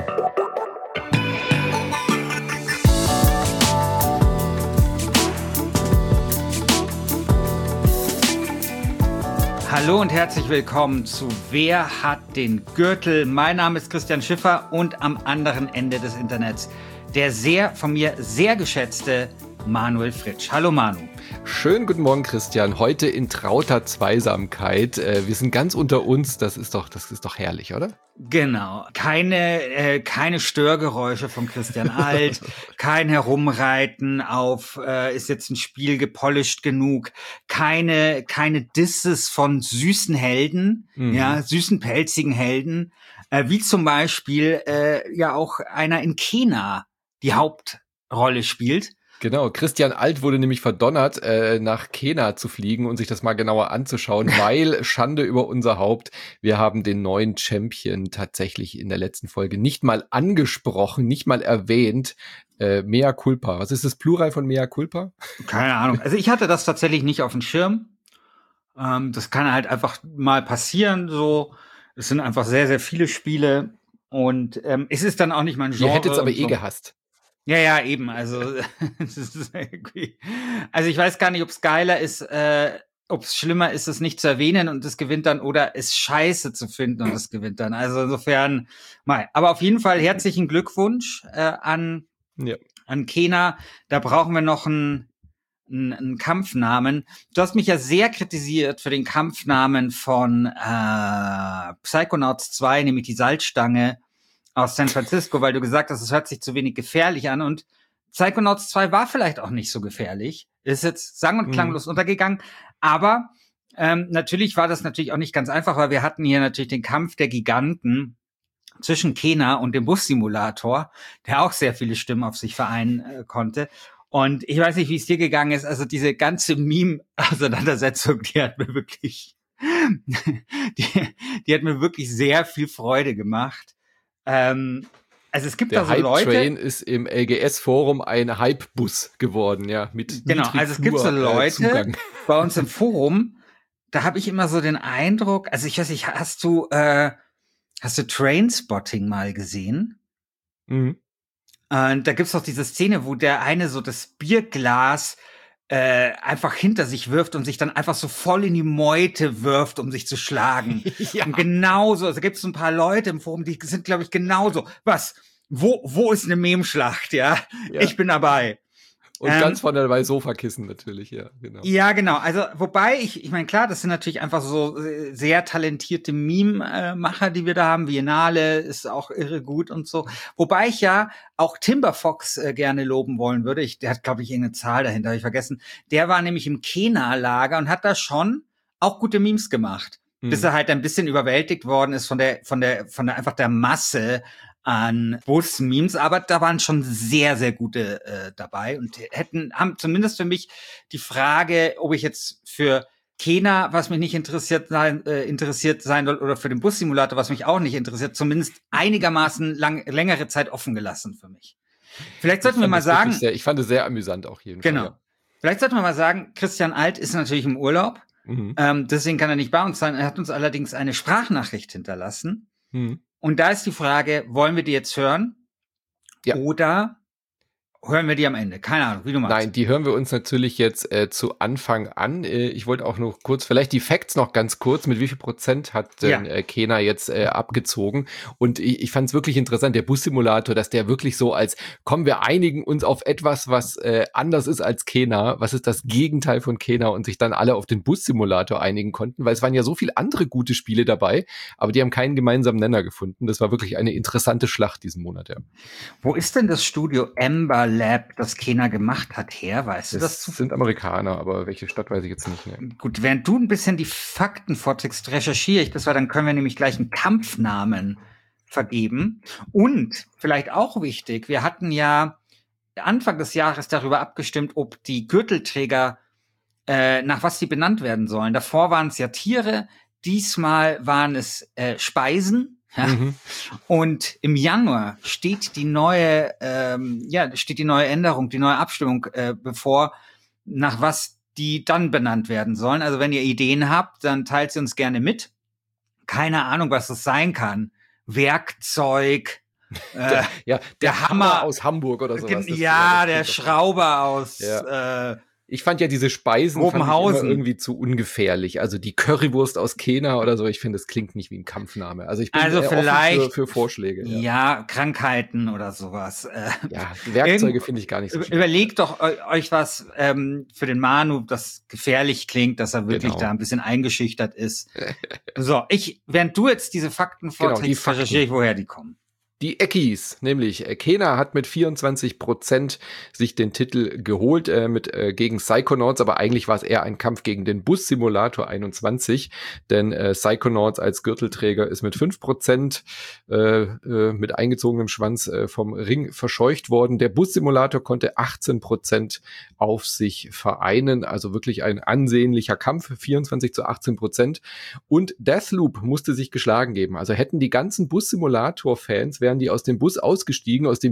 Hallo und herzlich willkommen zu Wer hat den Gürtel? Mein Name ist Christian Schiffer und am anderen Ende des Internets der von mir sehr geschätzte Manuel Fritsch. Hallo Manu. Schönen guten Morgen, Christian. Heute in trauter Zweisamkeit. Wir sind ganz unter uns. Das ist doch herrlich, oder? Genau. Keine Störgeräusche von Christian Alt, kein Herumreiten auf, ist jetzt ein Spiel gepolished genug, keine Disses von süßen Helden, süßen, pelzigen Helden, wie zum Beispiel ja auch einer in Kena die Hauptrolle spielt. Genau, Christian Alt wurde nämlich verdonnert, nach Kena zu fliegen und sich das mal genauer anzuschauen, weil Schande über unser Haupt, wir haben den neuen Champion tatsächlich in der letzten Folge nicht mal angesprochen, nicht mal erwähnt. Mea culpa. Was ist das Plural von Mea culpa? Keine Ahnung. Also ich hatte das tatsächlich nicht auf dem Schirm. Das kann halt einfach mal passieren, so. Es sind einfach sehr, sehr viele Spiele und es ist dann auch nicht mein Genre. Ihr hättet es aber so. gehasst. Ja, eben. Also, das ist irgendwie, also ich weiß gar nicht, ob es geiler ist, ob es schlimmer ist, es nicht zu erwähnen und es gewinnt dann oder es scheiße zu finden und es gewinnt dann. Also insofern, mal. Aber auf jeden Fall herzlichen Glückwunsch an Kena. Da brauchen wir noch einen Kampfnamen. Du hast mich ja sehr kritisiert für den Kampfnamen von Psychonauts 2, nämlich die Salzstange aus San Francisco, weil du gesagt hast, es hört sich zu wenig gefährlich an und Psychonauts 2 war vielleicht auch nicht so gefährlich. Ist jetzt sang- und klanglos untergegangen, aber natürlich war das natürlich auch nicht ganz einfach, weil wir hatten hier natürlich den Kampf der Giganten zwischen Kena und dem Bussimulator, der auch sehr viele Stimmen auf sich vereinen konnte. Und ich weiß nicht, wie es dir gegangen ist, also diese ganze Meme-Auseinandersetzung, die hat mir wirklich sehr viel Freude gemacht. Also es gibt da so Leute. Der Hype-Train ist im LGS-Forum ein Hype-Bus geworden, ja, mit genau, also es gibt so Leute Zugang. Bei uns im Forum, da habe ich immer so den Eindruck, also ich weiß nicht, hast du Trainspotting mal gesehen? Mhm. Da gibt's doch diese Szene, wo der eine so das Bierglas einfach hinter sich wirft und sich dann einfach so voll in die Meute wirft, um sich zu schlagen. Ja. Und genauso, also gibt's ein paar Leute im Forum, die sind, glaube ich, genauso. Was? Wo ist eine Memschlacht, ja? Ich bin dabei. Und ganz vorne dabei Sofakissen natürlich, ja, genau. Ja, genau. Also, wobei, ich meine, klar, das sind natürlich einfach so sehr talentierte Meme-Macher, die wir da haben. Biennale ist auch irre gut und so. Wobei ich ja auch Timberfox gerne loben wollen würde. Der hat, glaube ich, irgendeine Zahl dahinter, habe ich vergessen. Der war nämlich im Kena-Lager und hat da schon auch gute Memes gemacht. Bis er halt ein bisschen überwältigt worden ist von der einfach der Masse an Bus-Memes, aber da waren schon sehr, sehr gute dabei und haben zumindest für mich die Frage, ob ich jetzt für Kena, was mich nicht interessiert sein soll, oder für den Bus-Simulator, was mich auch nicht interessiert, zumindest einigermaßen längere Zeit offen gelassen für mich. Vielleicht sollten wir mal sagen. Ich fand es sehr amüsant auch jeden Fall. Genau. Ja. Vielleicht sollten wir mal sagen, Christian Alt ist natürlich im Urlaub. Deswegen kann er nicht bei uns sein. Er hat uns allerdings eine Sprachnachricht hinterlassen. Und da ist die Frage, wollen wir die jetzt hören? Ja. Oder hören wir die am Ende? Keine Ahnung, wie du meinst. Nein, die hören wir uns natürlich jetzt zu Anfang an. Ich wollte auch noch kurz, vielleicht die Facts noch ganz kurz, mit wie viel Prozent hat denn Kena jetzt abgezogen? Und ich fand es wirklich interessant, der Bussimulator, dass der wirklich so als, komm, wir einigen uns auf etwas, was anders ist als Kena, was ist das Gegenteil von Kena und sich dann alle auf den Bussimulator einigen konnten, weil es waren ja so viele andere gute Spiele dabei, aber die haben keinen gemeinsamen Nenner gefunden. Das war wirklich eine interessante Schlacht diesen Monat, ja. Wo ist denn das Studio Ember Lab, das Kena gemacht hat, her? Weißt du das? Das sind Amerikaner, aber welche Stadt weiß ich jetzt nicht mehr. Gut, während du ein bisschen die Fakten vorträgst, recherchiere ich das, weil dann können wir nämlich gleich einen Kampfnamen vergeben. Und vielleicht auch wichtig, wir hatten ja Anfang des Jahres darüber abgestimmt, ob die Gürtelträger nach was die benannt werden sollen. Davor waren es ja Tiere, diesmal waren es Speisen. Ja. Und im Januar steht die neue Änderung, die neue Abstimmung bevor, nach was die dann benannt werden sollen. Also wenn ihr Ideen habt, dann teilt sie uns gerne mit. Keine Ahnung, was das sein kann. Werkzeug, Der Hammer aus Hamburg oder sowas. Der Schrauber aus ich fand ja diese Speisen immer irgendwie zu ungefährlich. Also die Currywurst aus Kena oder so, ich finde, das klingt nicht wie ein Kampfname. Also ich bin vielleicht offen für Vorschläge. Ja, Krankheiten oder sowas. Werkzeuge finde ich gar nicht so schlimm. Überlegt doch euch was für den Manu, das gefährlich klingt, dass er wirklich da ein bisschen eingeschüchtert ist. So, während du jetzt diese Fakten vorträgst, recherchiere ich, woher die kommen. Die Eckies, nämlich Kena hat mit 24% sich den Titel geholt gegen Psychonauts, aber eigentlich war es eher ein Kampf gegen den Bus-Simulator 21, denn Psychonauts als Gürtelträger ist mit 5% mit eingezogenem Schwanz vom Ring verscheucht worden. Der Bus-Simulator konnte 18% auf sich vereinen, also wirklich ein ansehnlicher Kampf, 24-18%. Und Deathloop musste sich geschlagen geben, also hätten die ganzen Bus-Simulator-Fans wären die aus dem Bus ausgestiegen, aus dem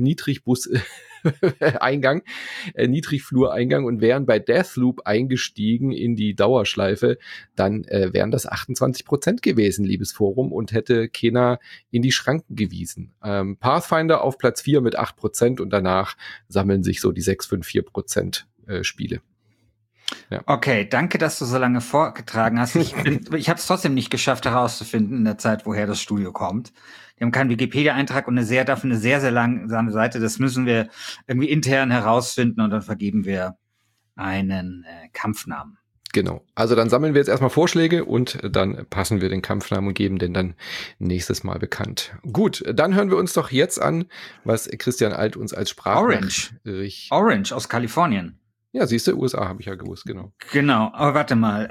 Niedrigflureingang und wären bei Deathloop eingestiegen in die Dauerschleife, dann wären das 28% gewesen, liebes Forum, und hätte Kena in die Schranken gewiesen. Pathfinder auf Platz 4 mit 8% und danach sammeln sich so die 6-5-4% Spiele. Ja. Okay, danke, dass du so lange vorgetragen hast. Ich habe es trotzdem nicht geschafft herauszufinden in der Zeit, woher das Studio kommt. Die haben keinen Wikipedia-Eintrag und dafür eine sehr, sehr langsame Seite. Das müssen wir irgendwie intern herausfinden und dann vergeben wir einen Kampfnamen. Genau. Also dann sammeln wir jetzt erstmal Vorschläge und dann passen wir den Kampfnamen und geben den dann nächstes Mal bekannt. Gut, dann hören wir uns doch jetzt an, was Christian Alt uns als Sprachnachricht... Orange aus Kalifornien. Ja, siehst du, USA habe ich ja gewusst, genau. Genau, aber warte mal,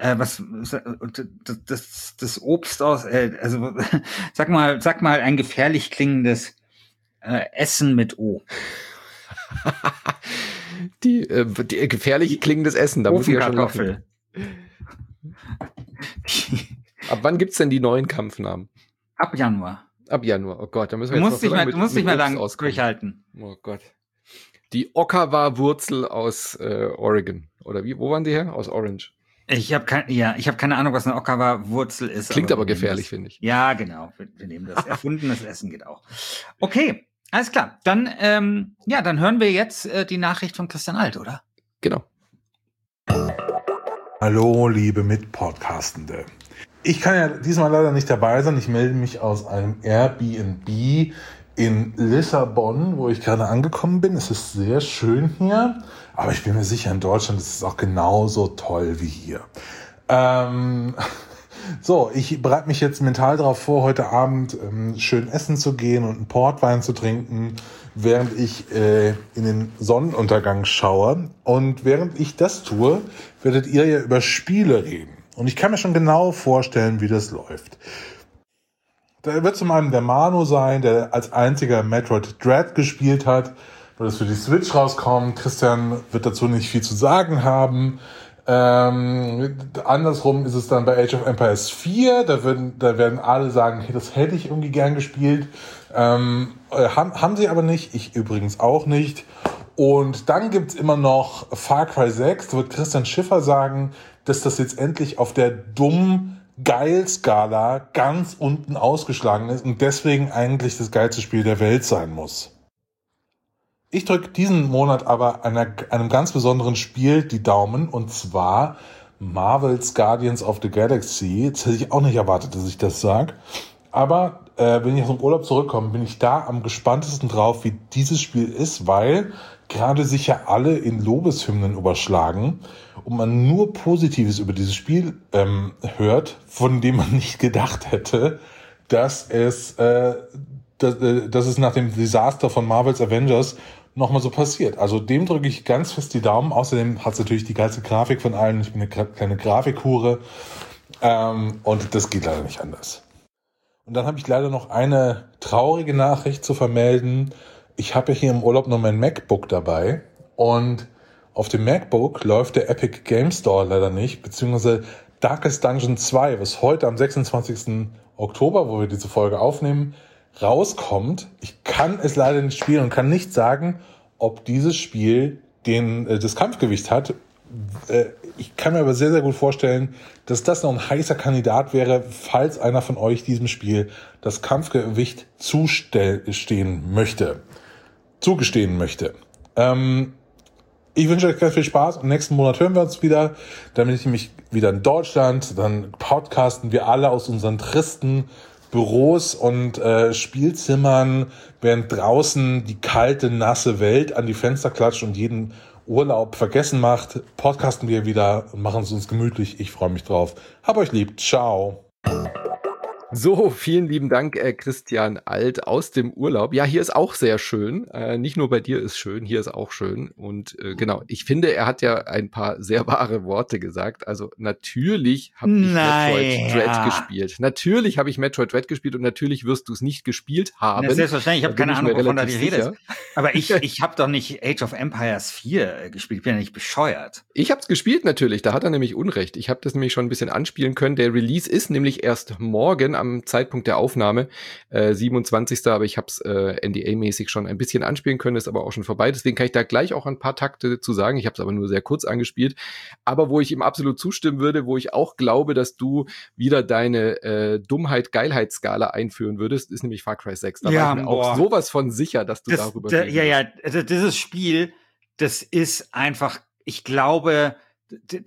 das Obst aus, also sag mal ein gefährlich klingendes Essen mit O. Die gefährlich klingendes Essen, da muss ich ja schon lachen. Ab wann gibt's denn die neuen Kampfnamen? Ab Januar. Ab Januar, oh Gott, da müssen wir du musst nicht mehr lang durchhalten. Oh Gott. Die Okawa-Wurzel aus Oregon. Oder wo waren die her? Aus Orange. Ich habe keine Ahnung, was eine Okawa-Wurzel ist. Klingt aber gefährlich, finde ich. Ja, genau. Wir nehmen das. Erfundenes Essen geht auch. Okay, alles klar. Dann hören wir jetzt die Nachricht von Christian Alt, oder? Genau. Hallo, liebe Mitpodcastende. Ich kann ja diesmal leider nicht dabei sein. Ich melde mich aus einem Airbnb in Lissabon, wo ich gerade angekommen bin. Es ist sehr schön hier, aber ich bin mir sicher, in Deutschland ist es auch genauso toll wie hier. Ich bereite mich jetzt mental darauf vor, heute Abend schön essen zu gehen und einen Portwein zu trinken, während ich in den Sonnenuntergang schaue. Und während ich das tue, werdet ihr ja über Spiele reden. Und ich kann mir schon genau vorstellen, wie das läuft. Da wird zum einen der Manu sein, der als einziger Metroid Dread gespielt hat, weil es für die Switch rauskommt. Christian wird dazu nicht viel zu sagen haben. Andersrum ist es dann bei Age of Empires 4. Da werden alle sagen, hey, das hätte ich irgendwie gern gespielt. Haben sie aber nicht. Ich übrigens auch nicht. Und dann gibt's immer noch Far Cry 6. Da wird Christian Schiffer sagen, dass das jetzt endlich auf der dummen Geil-Skala ganz unten ausgeschlagen ist und deswegen eigentlich das geilste Spiel der Welt sein muss. Ich drücke diesen Monat aber einem ganz besonderen Spiel die Daumen, und zwar Marvel's Guardians of the Galaxy. Jetzt hätte ich auch nicht erwartet, dass ich das sage. Aber wenn ich aus dem Urlaub zurückkomme, bin ich da am gespanntesten drauf, wie dieses Spiel ist, weil gerade sich ja alle in Lobeshymnen überschlagen und man nur Positives über dieses Spiel hört, von dem man nicht gedacht hätte, dass es nach dem Desaster von Marvel's Avengers nochmal so passiert. Also dem drücke ich ganz fest die Daumen. Außerdem hat es natürlich die geilste Grafik von allen. Ich bin eine kleine Grafikhure und das geht leider nicht anders. Und dann habe ich leider noch eine traurige Nachricht zu vermelden. Ich habe ja hier im Urlaub nur mein MacBook dabei und auf dem MacBook läuft der Epic Game Store leider nicht, beziehungsweise Darkest Dungeon 2, was heute am 26. Oktober, wo wir diese Folge aufnehmen, rauskommt. Ich kann es leider nicht spielen und kann nicht sagen, ob dieses Spiel das Kampfgewicht hat, Ich kann mir aber sehr, sehr gut vorstellen, dass das noch ein heißer Kandidat wäre, falls einer von euch diesem Spiel das Kampfgewicht zugestehen möchte. Ich wünsche euch ganz viel Spaß und nächsten Monat hören wir uns wieder. Dann bin ich nämlich wieder in Deutschland. Dann podcasten wir alle aus unseren tristen Büros und Spielzimmern, während draußen die kalte, nasse Welt an die Fenster klatscht und jeden Urlaub vergessen macht. Podcasten wir wieder und machen es uns gemütlich. Ich freue mich drauf. Hab euch lieb. Ciao. So, vielen lieben Dank, Christian Alt aus dem Urlaub. Ja, hier ist auch sehr schön. Nicht nur bei dir ist schön, hier ist auch schön. Und genau, ich finde, er hat ja ein paar sehr wahre Worte gesagt. Also natürlich habe ich Metroid Dread gespielt. Natürlich habe ich Metroid Dread gespielt und natürlich wirst du es nicht gespielt haben. Na, selbstverständlich, ich habe keine Ahnung, wovon da die Rede ist. Aber ich habe doch nicht Age of Empires 4 gespielt. Ich bin ja nicht bescheuert. Ich habe es gespielt natürlich, da hat er nämlich Unrecht. Ich habe das nämlich schon ein bisschen anspielen können. Der Release ist nämlich erst morgen am Zeitpunkt der Aufnahme, 27. Aber ich habe es NDA-mäßig schon ein bisschen anspielen können, ist aber auch schon vorbei. Deswegen kann ich da gleich auch ein paar Takte zu sagen. Ich habe es aber nur sehr kurz angespielt. Aber wo ich ihm absolut zustimmen würde, wo ich auch glaube, dass du wieder deine Dummheit-Geilheit-Skala einführen würdest, ist nämlich Far Cry 6. Da war ich mir auch sowas von sicher, dass du darüber redest. Also dieses Spiel, das ist einfach, ich glaube, die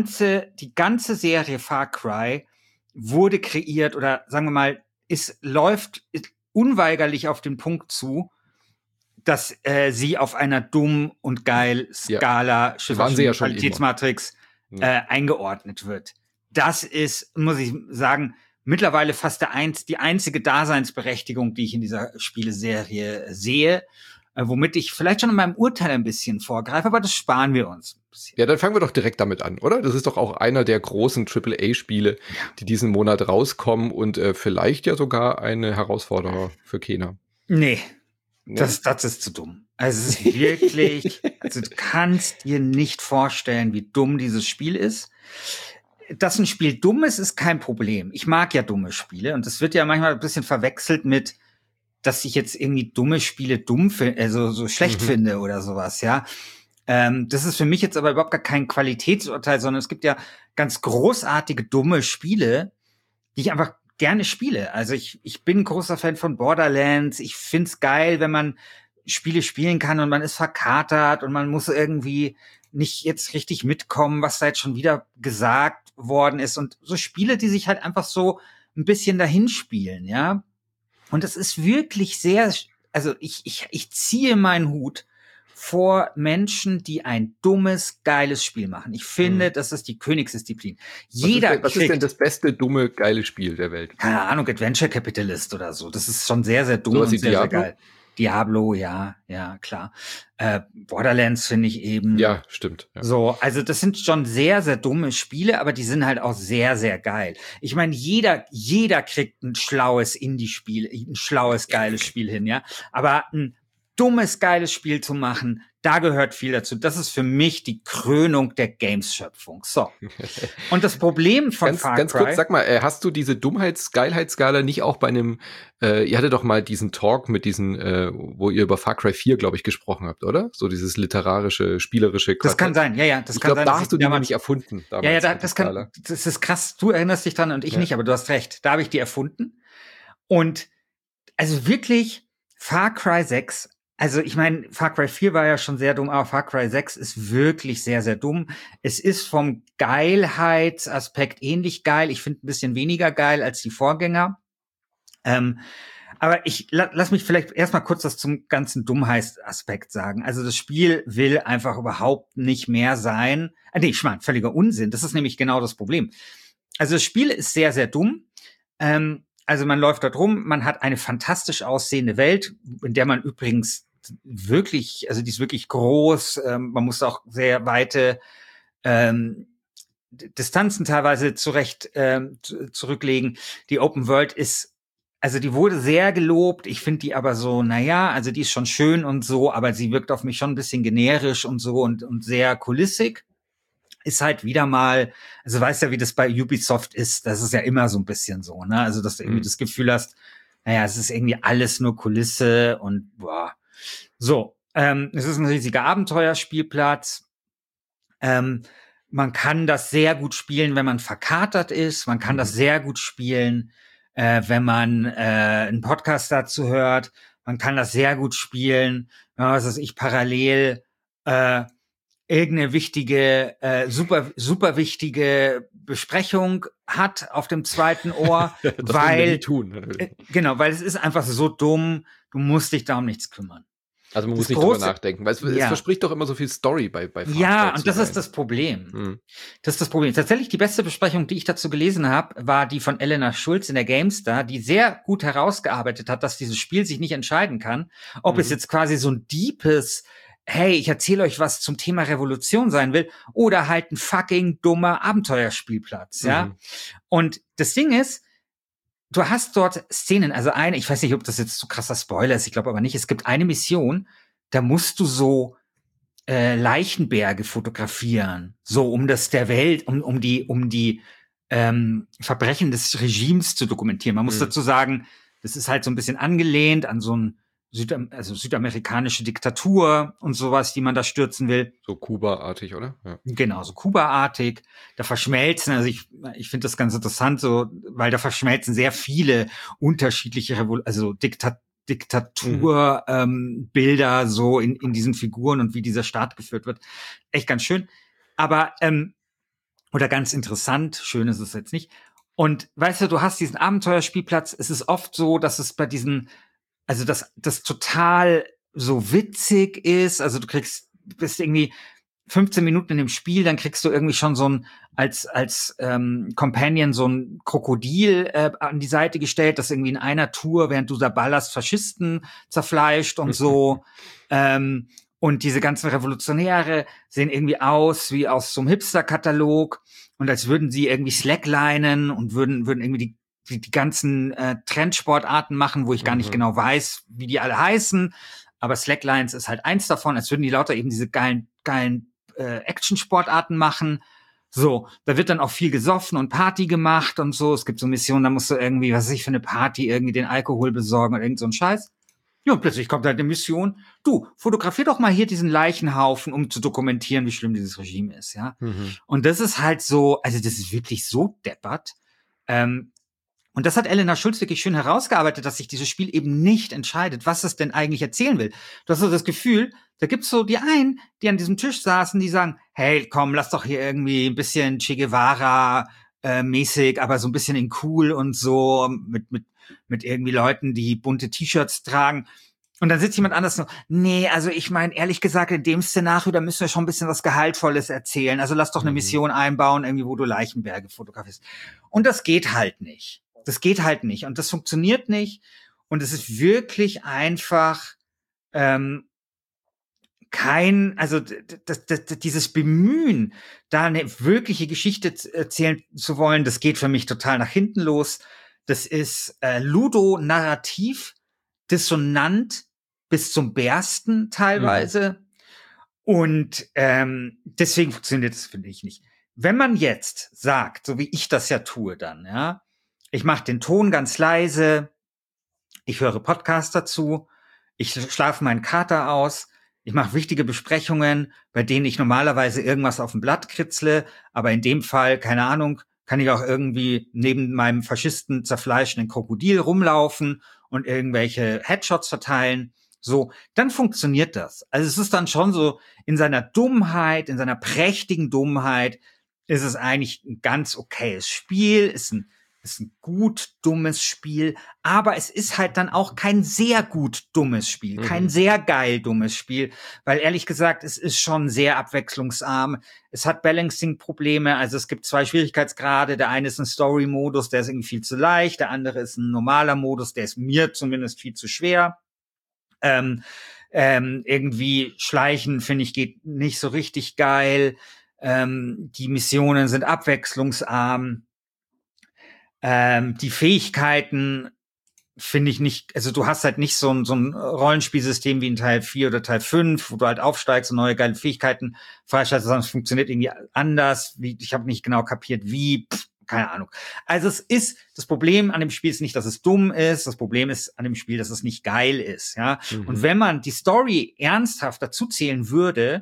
ganze Serie Far Cry wurde kreiert oder sagen wir mal, läuft unweigerlich auf den Punkt zu, dass sie auf einer dumm und geil Skala Qualitätsmatrix eingeordnet wird. Das ist, muss ich sagen, mittlerweile fast die einzige Daseinsberechtigung, die ich in dieser Spieleserie sehe, womit ich vielleicht schon in meinem Urteil ein bisschen vorgreife, aber das sparen wir uns. Ja, dann fangen wir doch direkt damit an, oder? Das ist doch auch einer der großen AAA-Spiele, die diesen Monat rauskommen und vielleicht ja sogar eine Herausforderung für Kena. Nee. Das ist zu dumm. Also es ist wirklich, also du kannst dir nicht vorstellen, wie dumm dieses Spiel ist. Dass ein Spiel dumm ist kein Problem. Ich mag ja dumme Spiele und das wird ja manchmal ein bisschen verwechselt mit, dass ich jetzt irgendwie dumme Spiele so schlecht finde oder sowas, ja. Das ist für mich jetzt aber überhaupt gar kein Qualitätsurteil, sondern es gibt ja ganz großartige dumme Spiele, die ich einfach gerne spiele. Also ich bin ein großer Fan von Borderlands. Ich find's geil, wenn man Spiele spielen kann und man ist verkatert und man muss irgendwie nicht jetzt richtig mitkommen, was da jetzt schon wieder gesagt worden ist. Und so Spiele, die sich halt einfach so ein bisschen dahinspielen, ja. Und das ist wirklich also ich ziehe meinen Hut vor Menschen, die ein dummes, geiles Spiel machen. Ich finde, das ist die Königsdisziplin. Was ist denn das beste, dumme, geile Spiel der Welt? Keine Ahnung, Adventure Capitalist oder so. Das ist schon sehr, sehr dumm und sehr, sehr geil. Diablo, ja, klar. Borderlands finde ich eben. Ja, stimmt. Ja. So, also das sind schon sehr, sehr dumme Spiele, aber die sind halt auch sehr, sehr geil. Ich meine, jeder kriegt ein schlaues Indie-Spiel, ein schlaues, geiles Spiel hin, ja. Aber ein dummes, geiles Spiel zu machen, da gehört viel dazu. Das ist für mich die Krönung der Games-Schöpfung. So. Und das Problem von Far Cry... Ganz kurz, sag mal, hast du diese Dummheits-Geilheitsskala nicht auch bei einem... ihr hattet doch mal diesen Talk mit diesen, wo ihr über Far Cry 4, glaube ich, gesprochen habt, oder? So dieses literarische, spielerische... Das kann sein, ja. Das ich kann glaube, sein, da hast du die nämlich erfunden. Damals das ist krass. Du erinnerst dich dran und ich nicht, aber du hast recht. Da habe ich die erfunden. Und also wirklich, Far Cry 6... Also ich meine, Far Cry 4 war ja schon sehr dumm, aber Far Cry 6 ist wirklich sehr, sehr dumm. Es ist vom Geilheitsaspekt ähnlich geil. Ich finde ein bisschen weniger geil als die Vorgänger. Aber lass mich vielleicht erstmal kurz was zum ganzen Dummheitsaspekt sagen. Also das Spiel will einfach überhaupt nicht mehr sein. Ich meine, völliger Unsinn. Das ist nämlich genau das Problem. Also das Spiel ist sehr, sehr dumm. Also man läuft dort rum, man hat eine fantastisch aussehende Welt, in der man übrigens wirklich, also die ist wirklich groß, man muss auch sehr weite Distanzen teilweise zurücklegen. Die Open World die wurde sehr gelobt, ich finde die aber so, also die ist schon schön und so, aber sie wirkt auf mich schon ein bisschen generisch und so und sehr kulissig. Ist halt wieder mal, also weißt ja, wie das bei Ubisoft ist, das ist ja immer so ein bisschen so, ne? Also, dass du irgendwie das Gefühl hast, es ist irgendwie alles nur Kulisse und boah. So, es ist ein riesiger Abenteuerspielplatz. Man kann das sehr gut spielen, wenn man verkatert ist. Man kann das sehr gut spielen, wenn man einen Podcast dazu hört. Man kann das sehr gut spielen, was weiß ich, parallel irgendeine wichtige, super wichtige Besprechung hat auf dem zweiten Ohr, Das weil wir nie tun. Genau, weil es ist einfach so dumm. Du musst dich da um nichts kümmern. Also man Das muss nicht große- drüber nachdenken, weil es Ja. verspricht doch immer so viel Story bei Ja, Far Cry und das 2. ist das Problem. Hm. Das ist das Problem. Tatsächlich die beste Besprechung, die ich dazu gelesen habe, war die von Elena Schulz in der GameStar, die sehr gut herausgearbeitet hat, dass dieses Spiel sich nicht entscheiden kann, ob es jetzt quasi so ein deepes, hey, ich erzähle euch was zum Thema Revolution sein will, oder halt ein fucking dummer Abenteuerspielplatz, ja. Und das Ding ist, du hast dort Szenen, also ich weiß nicht, ob das jetzt so krasser Spoiler ist, ich glaube aber nicht, es gibt eine Mission, da musst du so Leichenberge fotografieren, so um das der Welt, um die Verbrechen des Regimes zu dokumentieren. Man muss dazu sagen, das ist halt so ein bisschen angelehnt an so ein südamerikanische Diktatur und sowas, die man da stürzen will. So Kuba-artig, oder? Ja. Genau, so Kuba-artig. Da verschmelzen, also ich finde das ganz interessant, so, weil da verschmelzen sehr viele unterschiedliche Diktatur Bilder so in diesen Figuren und wie dieser Staat geführt wird. Echt ganz schön. Aber, oder ganz interessant, schön ist es jetzt nicht. Und weißt du hast diesen Abenteuerspielplatz, es ist oft so, dass es bei diesen, also das total so witzig ist, also bist irgendwie 15 Minuten in dem Spiel, dann kriegst du irgendwie schon so ein als Companion so ein Krokodil an die Seite gestellt, das irgendwie in einer Tour, während du da ballerst, Faschisten zerfleischt und so. Und diese ganzen Revolutionäre sehen irgendwie aus wie aus so einem Hipster-Katalog und als würden sie irgendwie slacklinen und würden irgendwie die ganzen Trendsportarten machen, wo ich gar nicht genau weiß, wie die alle heißen. Aber Slacklines ist halt eins davon, als würden die lauter eben diese geilen Action-Sportarten machen. So, da wird dann auch viel gesoffen und Party gemacht und so. Es gibt so Missionen, da musst du irgendwie, was weiß ich, für eine Party irgendwie den Alkohol besorgen oder irgend so ein Scheiß. Ja, und plötzlich kommt halt eine Mission. Du, fotografier doch mal hier diesen Leichenhaufen, um zu dokumentieren, wie schlimm dieses Regime ist, ja. Und das ist halt so, also das ist wirklich so deppert. Und das hat Elena Schulz wirklich schön herausgearbeitet, dass sich dieses Spiel eben nicht entscheidet, was es denn eigentlich erzählen will. Du hast so das Gefühl, da gibt's so die einen, die an diesem Tisch saßen, die sagen, hey, komm, lass doch hier irgendwie ein bisschen Che Guevara mäßig, aber so ein bisschen in cool und so, mit irgendwie Leuten, die bunte T-Shirts tragen. Und dann sitzt jemand anders so, nee, also ich meine, ehrlich gesagt, in dem Szenario, da müssen wir schon ein bisschen was Gehaltvolles erzählen. Also lass doch eine Mission einbauen, irgendwie, wo du Leichenberge fotografierst. Und das geht halt nicht. Das geht halt nicht. Und das funktioniert nicht. Und es ist wirklich einfach dieses Bemühen, da eine wirkliche Geschichte erzählen zu wollen, das geht für mich total nach hinten los. Das ist ludonarrativ, dissonant bis zum Bersten teilweise. Und deswegen funktioniert das, finde ich, nicht. Wenn man jetzt sagt, so wie ich das ja tue dann, ja, ich mache den Ton ganz leise, ich höre Podcasts dazu, ich schlafe meinen Kater aus, ich mache wichtige Besprechungen, bei denen ich normalerweise irgendwas auf dem Blatt kritzle, aber in dem Fall, keine Ahnung, kann ich auch irgendwie neben meinem Faschisten zerfleischenden Krokodil rumlaufen und irgendwelche Headshots verteilen. So, dann funktioniert das. Also es ist dann schon so, in seiner Dummheit, in seiner prächtigen Dummheit, ist es eigentlich ein ganz okayes Spiel, ist ein gut dummes Spiel, aber es ist halt dann auch kein sehr gut dummes Spiel, kein sehr geil dummes Spiel, weil ehrlich gesagt, es ist schon sehr abwechslungsarm. Es hat Balancing-Probleme, also es gibt 2 Schwierigkeitsgrade, der eine ist ein Story-Modus, der ist irgendwie viel zu leicht, der andere ist ein normaler Modus, der ist mir zumindest viel zu schwer. Irgendwie Schleichen, finde ich, geht nicht so richtig geil. Die Missionen sind abwechslungsarm. Die Fähigkeiten finde ich nicht, also du hast halt nicht so ein Rollenspielsystem wie in Teil 4 oder Teil 5, wo du halt aufsteigst und neue geile Fähigkeiten freischaltest, sondern es funktioniert irgendwie anders. Ich habe nicht genau kapiert, wie, keine Ahnung. Also das Problem an dem Spiel ist nicht, dass es dumm ist, das Problem ist an dem Spiel, dass es nicht geil ist, ja. Und wenn man die Story ernsthaft dazu zählen würde,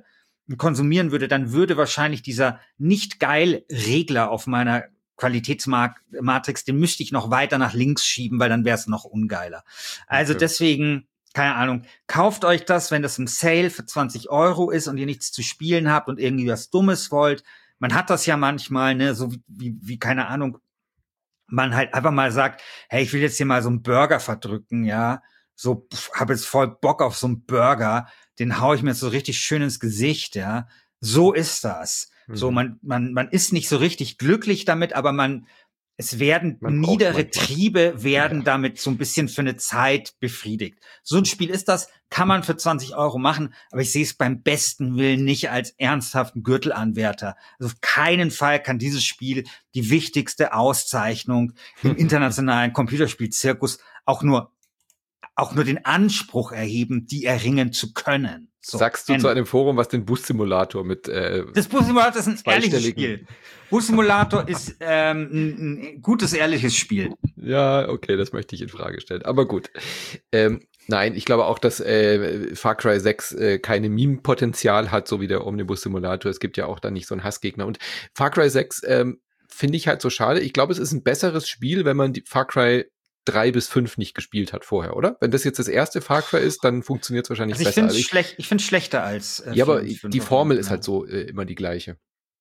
konsumieren würde, dann würde wahrscheinlich dieser nicht geil Regler auf meiner Qualitätsmatrix, den müsste ich noch weiter nach links schieben, weil dann wäre es noch ungeiler. Also deswegen, keine Ahnung, kauft euch das, wenn das im Sale für 20 € ist und ihr nichts zu spielen habt und irgendwie was Dummes wollt. Man hat das ja manchmal, ne, so wie keine Ahnung, man halt einfach mal sagt, hey, ich will jetzt hier mal so einen Burger verdrücken, ja, so, habe jetzt voll Bock auf so einen Burger, den hau ich mir jetzt so richtig schön ins Gesicht, ja. So ist das. So, man ist nicht so richtig glücklich damit, aber es werden niedere Triebe damit so ein bisschen für eine Zeit befriedigt. So ein Spiel ist das, kann man für 20 € machen, aber ich sehe es beim besten Willen nicht als ernsthaften Gürtelanwärter. Also auf keinen Fall kann dieses Spiel die wichtigste Auszeichnung im internationalen Computerspielzirkus auch nur den Anspruch erheben, die erringen zu können. So, sagst du zu einem Forum, was den Bus-Simulator mit das Bus-Simulator ist ein ehrliches Spiel. Bus-Simulator ist ein gutes, ehrliches Spiel. Ja, okay, das möchte ich in Frage stellen. Aber gut. Nein, ich glaube auch, dass Far Cry 6 keine Meme-Potenzial hat, so wie der Omnibus-Simulator. Es gibt ja auch da nicht so einen Hassgegner. Und Far Cry 6 finde ich halt so schade. Ich glaube, es ist ein besseres Spiel, wenn man die Far Cry 3 bis 5 nicht gespielt hat vorher, oder? Wenn das jetzt das erste Far Cry ist, dann funktioniert es wahrscheinlich besser. Ich finde es schlechter als ja, aber die Formel ist halt so immer die gleiche.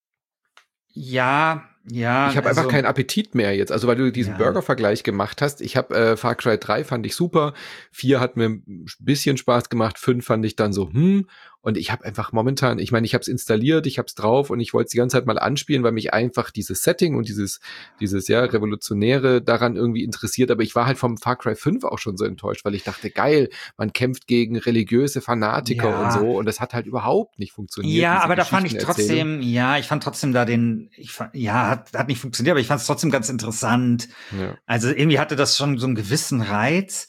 Ja. Ich habe einfach keinen Appetit mehr jetzt. Also weil du diesen Burger-Vergleich gemacht hast. Ich habe Far Cry 3 fand ich super. 4 hat mir ein bisschen Spaß gemacht. 5 fand ich dann so, Und ich habe einfach momentan, ich meine, ich habe es installiert, ich habe es drauf und ich wollte es die ganze Zeit mal anspielen, weil mich einfach dieses Setting und dieses Revolutionäre daran irgendwie interessiert. Aber ich war halt vom Far Cry 5 auch schon so enttäuscht, weil ich dachte, geil, man kämpft gegen religiöse Fanatiker und so. Und das hat halt überhaupt nicht funktioniert. Ja, aber da fand ich trotzdem, ich fand trotzdem da hat nicht funktioniert, aber ich fand es trotzdem ganz interessant. Ja. Also irgendwie hatte das schon so einen gewissen Reiz.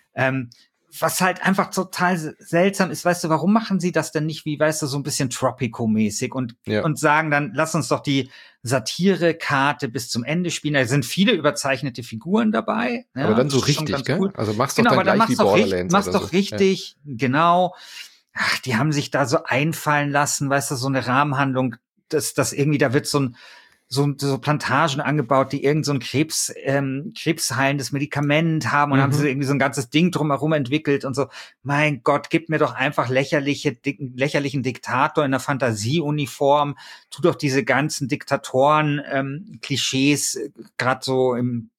Was halt einfach total seltsam ist, weißt du, warum machen sie das denn nicht wie, weißt du, so ein bisschen Tropico-mäßig und sagen dann, lass uns doch die Satire-Karte bis zum Ende spielen. Da sind viele überzeichnete Figuren dabei. Ja, aber dann so richtig, gell? Cool. Also mach's doch dann gleich wie Borderlands. Mach's doch richtig, genau. Ach, die haben sich da so einfallen lassen, weißt du, so eine Rahmenhandlung, dass irgendwie, da wird so Plantagen angebaut, die irgend so ein krebsheilendes Medikament haben und haben sie irgendwie so ein ganzes Ding drumherum entwickelt und so. Mein Gott, gib mir doch einfach lächerlichen Diktator in einer Fantasieuniform. Tu doch diese ganzen Diktatoren Klischees gerade so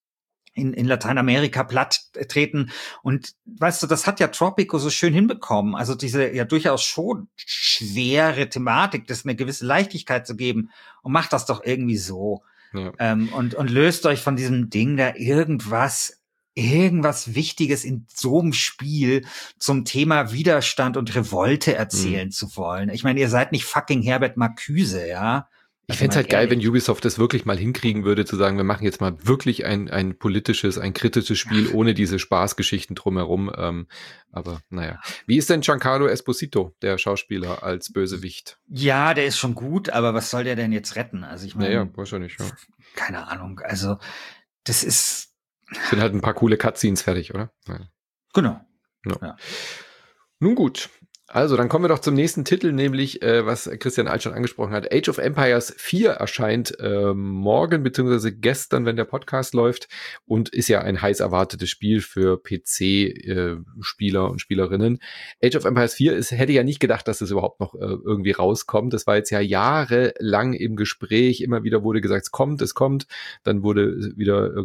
in Lateinamerika platt treten. Und weißt du, das hat ja Tropico so schön hinbekommen. Also diese ja durchaus schon schwere Thematik, das eine gewisse Leichtigkeit zu geben. Und macht das doch irgendwie so. Ja. Und löst euch von diesem Ding, da irgendwas Wichtiges in so einem Spiel zum Thema Widerstand und Revolte erzählen zu wollen. Ich meine, ihr seid nicht fucking Herbert Marcuse, ja? Ich fände es halt geil, wenn Ubisoft das wirklich mal hinkriegen würde, zu sagen, wir machen jetzt mal wirklich ein politisches, ein kritisches Spiel ohne diese Spaßgeschichten drumherum. Aber naja. Wie ist denn Giancarlo Esposito, der Schauspieler, als Bösewicht? Ja, der ist schon gut, aber was soll der denn jetzt retten? Also ich meine, ja, wahrscheinlich, ja. Keine Ahnung. Also das ist... Sind halt ein paar coole Cutscenes fertig, oder? Ja. Genau. Ja. Nun gut. Also, dann kommen wir doch zum nächsten Titel, nämlich, was Christian Alt schon angesprochen hat. Age of Empires 4 erscheint morgen beziehungsweise gestern, wenn der Podcast läuft, und ist ja ein heiß erwartetes Spiel für PC-Spieler und Spielerinnen. Age of Empires 4 hätte ja nicht gedacht, dass es überhaupt noch irgendwie rauskommt. Das war jetzt ja jahrelang im Gespräch. Immer wieder wurde gesagt, es kommt. Dann wurde es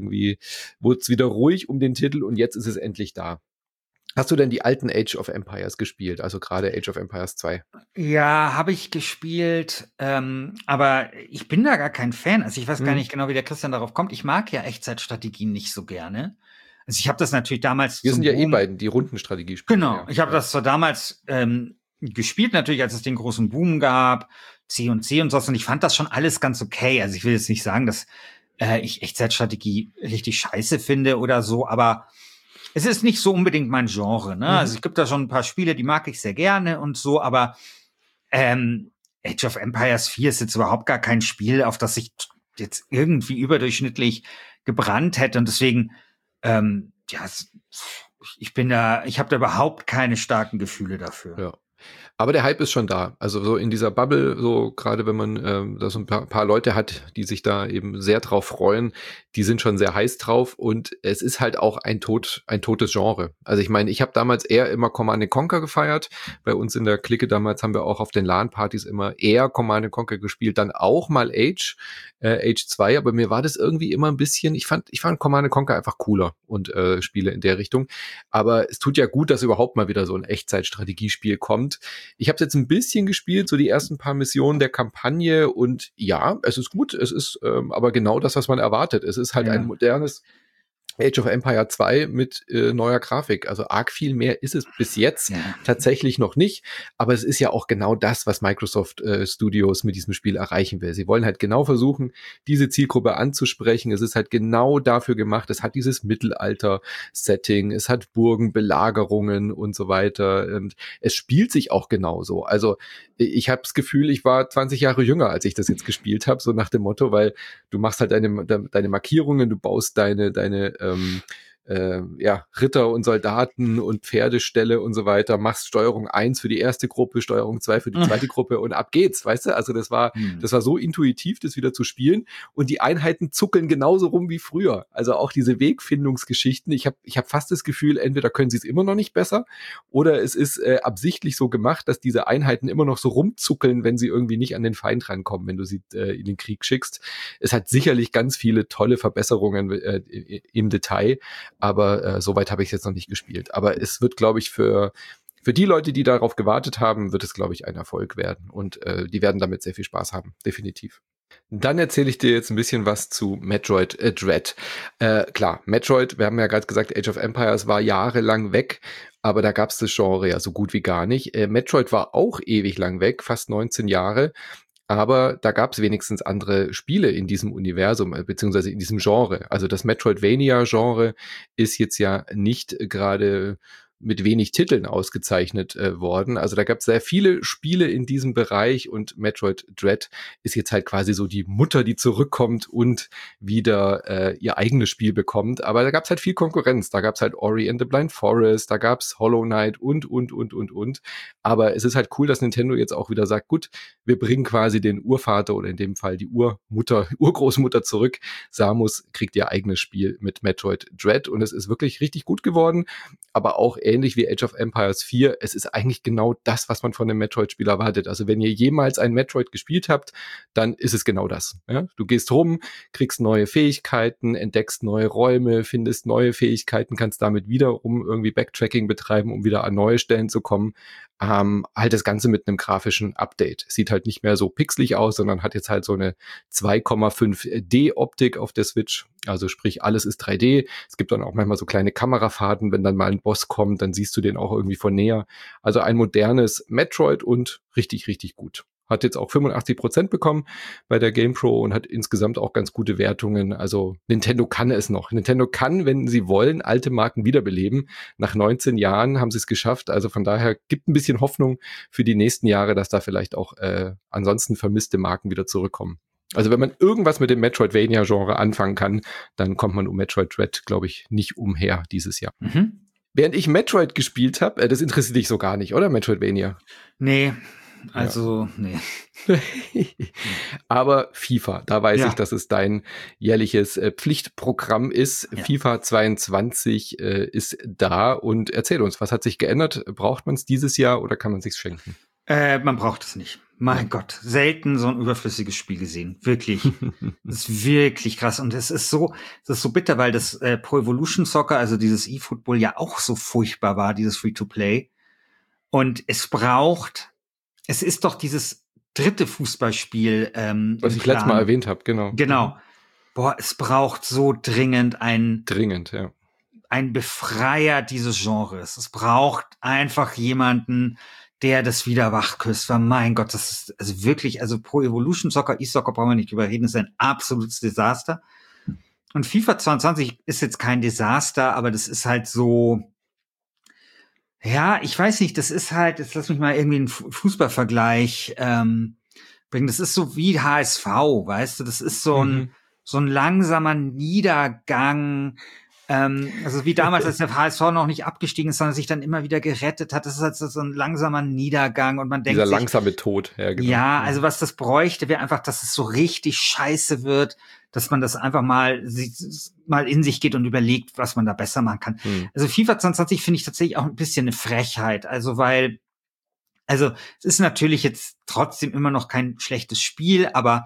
wieder ruhig um den Titel und jetzt ist es endlich da. Hast du denn die alten Age of Empires gespielt, also gerade Age of Empires 2? Ja, habe ich gespielt, aber ich bin da gar kein Fan. Also ich weiß gar nicht genau, wie der Christian darauf kommt. Ich mag ja Echtzeitstrategien nicht so gerne. Also ich habe das natürlich damals... Wir sind ja beiden die Rundenstrategiespiele. Genau, ja. Ich habe das zwar damals gespielt, natürlich, als es den großen Boom gab, C&C und so, und ich fand das schon alles ganz okay. Also ich will jetzt nicht sagen, dass ich Echtzeitstrategie richtig scheiße finde oder so, aber es ist nicht so unbedingt mein Genre, ne? Also es gibt da schon ein paar Spiele, die mag ich sehr gerne und so, aber Age of Empires 4 ist jetzt überhaupt gar kein Spiel, auf das ich jetzt irgendwie überdurchschnittlich gebrannt hätte und deswegen, ich habe da überhaupt keine starken Gefühle dafür. Ja. Aber der Hype ist schon da. Also so in dieser Bubble, so gerade wenn man da so ein paar Leute hat, die sich da eben sehr drauf freuen, die sind schon sehr heiß drauf und es ist halt auch ein totes Genre. Also ich meine, ich habe damals eher immer Command & Conquer gefeiert. Bei uns in der Clique damals haben wir auch auf den LAN-Partys immer eher Command & Conquer gespielt, dann auch mal Age 2, aber mir war das irgendwie immer ein bisschen, ich fand Command & Conquer einfach cooler und Spiele in der Richtung. Aber es tut ja gut, dass überhaupt mal wieder so ein Echtzeitstrategiespiel kommt. Ich habe es jetzt ein bisschen gespielt, so die ersten paar Missionen der Kampagne und ja, es ist gut, es ist aber genau das, was man erwartet. Es ist halt ein modernes Age of Empire 2 mit neuer Grafik. Also arg viel mehr ist es bis jetzt tatsächlich noch nicht. Aber es ist ja auch genau das, was Microsoft Studios mit diesem Spiel erreichen will. Sie wollen halt genau versuchen, diese Zielgruppe anzusprechen. Es ist halt genau dafür gemacht. Es hat dieses Mittelalter-Setting, es hat Burgen, Belagerungen und so weiter. Und es spielt sich auch genauso. Also ich habe das Gefühl, ich war 20 Jahre jünger, als ich das jetzt gespielt habe, so nach dem Motto, weil du machst halt deine Markierungen, du baust deine Ritter und Soldaten und Pferdeställe und so weiter, machst Steuerung 1 für die erste Gruppe, Steuerung 2 für die zweite Gruppe und ab geht's, weißt du? Also das war so intuitiv, das wieder zu spielen und die Einheiten zuckeln genauso rum wie früher. Also auch diese Wegfindungsgeschichten, ich hab fast das Gefühl, entweder können sie es immer noch nicht besser oder es ist absichtlich so gemacht, dass diese Einheiten immer noch so rumzuckeln, wenn sie irgendwie nicht an den Feind rankommen, wenn du sie in den Krieg schickst. Es hat sicherlich ganz viele tolle Verbesserungen im Detail, aber soweit habe ich es jetzt noch nicht gespielt. Aber es wird, glaube ich, für die Leute, die darauf gewartet haben, wird es, glaube ich, ein Erfolg werden. Und die werden damit sehr viel Spaß haben, definitiv. Dann erzähle ich dir jetzt ein bisschen was zu Metroid Dread. Klar, Metroid, wir haben ja gerade gesagt, Age of Empires war jahrelang weg, aber da gab es das Genre ja so gut wie gar nicht. Metroid war auch ewig lang weg, fast 19 Jahre. Aber da gab es wenigstens andere Spiele in diesem Universum, beziehungsweise in diesem Genre. Also das Metroidvania-Genre ist jetzt ja nicht gerade mit wenig Titeln ausgezeichnet worden. Also da gab es sehr viele Spiele in diesem Bereich und Metroid Dread ist jetzt halt quasi so die Mutter, die zurückkommt und wieder ihr eigenes Spiel bekommt. Aber da gab es halt viel Konkurrenz. Da gab es halt Ori and the Blind Forest, da gab es Hollow Knight und. Aber es ist halt cool, dass Nintendo jetzt auch wieder sagt, gut, wir bringen quasi den Urvater oder in dem Fall die Urgroßmutter zurück. Samus kriegt ihr eigenes Spiel mit Metroid Dread und es ist wirklich richtig gut geworden, aber auch ähnlich wie Age of Empires 4, es ist eigentlich genau das, was man von einem Metroid-Spiel erwartet. Also wenn ihr jemals ein Metroid gespielt habt, dann ist es genau das. Ja? Du gehst rum, kriegst neue Fähigkeiten, entdeckst neue Räume, findest neue Fähigkeiten, kannst damit wiederum irgendwie Backtracking betreiben, um wieder an neue Stellen zu kommen. Halt das Ganze mit einem grafischen Update. Sieht halt nicht mehr so pixelig aus, sondern hat jetzt halt so eine 2,5D-Optik auf der Switch. Also sprich, alles ist 3D. Es gibt dann auch manchmal so kleine Kamerafahrten, wenn dann mal ein Boss kommt, dann siehst du den auch irgendwie von näher. Also ein modernes Metroid und richtig, richtig gut. Hat jetzt auch 85% bekommen bei der GamePro und hat insgesamt auch ganz gute Wertungen. Also Nintendo kann es noch. Nintendo kann, wenn sie wollen, alte Marken wiederbeleben. Nach 19 Jahren haben sie es geschafft. Also von daher gibt ein bisschen Hoffnung für die nächsten Jahre, dass da vielleicht auch ansonsten vermisste Marken wieder zurückkommen. Also wenn man irgendwas mit dem Metroidvania-Genre anfangen kann, dann kommt man um Metroid Dread, glaube ich, nicht umher dieses Jahr. Mhm. Während ich Metroid gespielt habe, das interessiert dich so gar nicht, oder? Metroidvania? Nee. Also, nee. Aber FIFA, da weiß ich, dass es dein jährliches Pflichtprogramm ist. Ja. FIFA 22 ist da und erzähl uns, was hat sich geändert? Braucht man es dieses Jahr oder kann man es sich schenken? Man braucht es nicht. Mein Gott, selten so ein überflüssiges Spiel gesehen. Wirklich. Das ist wirklich krass. Und es ist so bitter, weil das Pro Evolution Soccer, also dieses eFootball ja auch so furchtbar war, dieses Free-to-Play. Und es ist doch dieses dritte Fußballspiel, was ich letztes Mal erwähnt habe, genau. Genau. Boah, es braucht so dringend ein Befreier dieses Genres. Es braucht einfach jemanden, der das wieder wachküsst. Weil mein Gott, das ist also wirklich, also Pro Evolution Soccer, E-Soccer brauchen wir nicht drüber reden, ist ein absolutes Desaster. Und FIFA 22 ist jetzt kein Desaster, aber das ist halt so, ja, ich weiß nicht, das ist halt, jetzt lass mich mal irgendwie einen Fußballvergleich bringen. Das ist so wie HSV, weißt du, das ist so ein langsamer Niedergang. Also wie damals, als der HSV noch nicht abgestiegen ist, sondern sich dann immer wieder gerettet hat. Das ist halt so ein langsamer Niedergang und man denkt Dieser sich, langsame Tod, ja, genau. Ja, also was das bräuchte, wäre einfach, dass es so richtig scheiße wird, dass man das einfach mal in sich geht und überlegt, was man da besser machen kann. Also FIFA 22 finde ich tatsächlich auch ein bisschen eine Frechheit. Also es ist natürlich jetzt trotzdem immer noch kein schlechtes Spiel, aber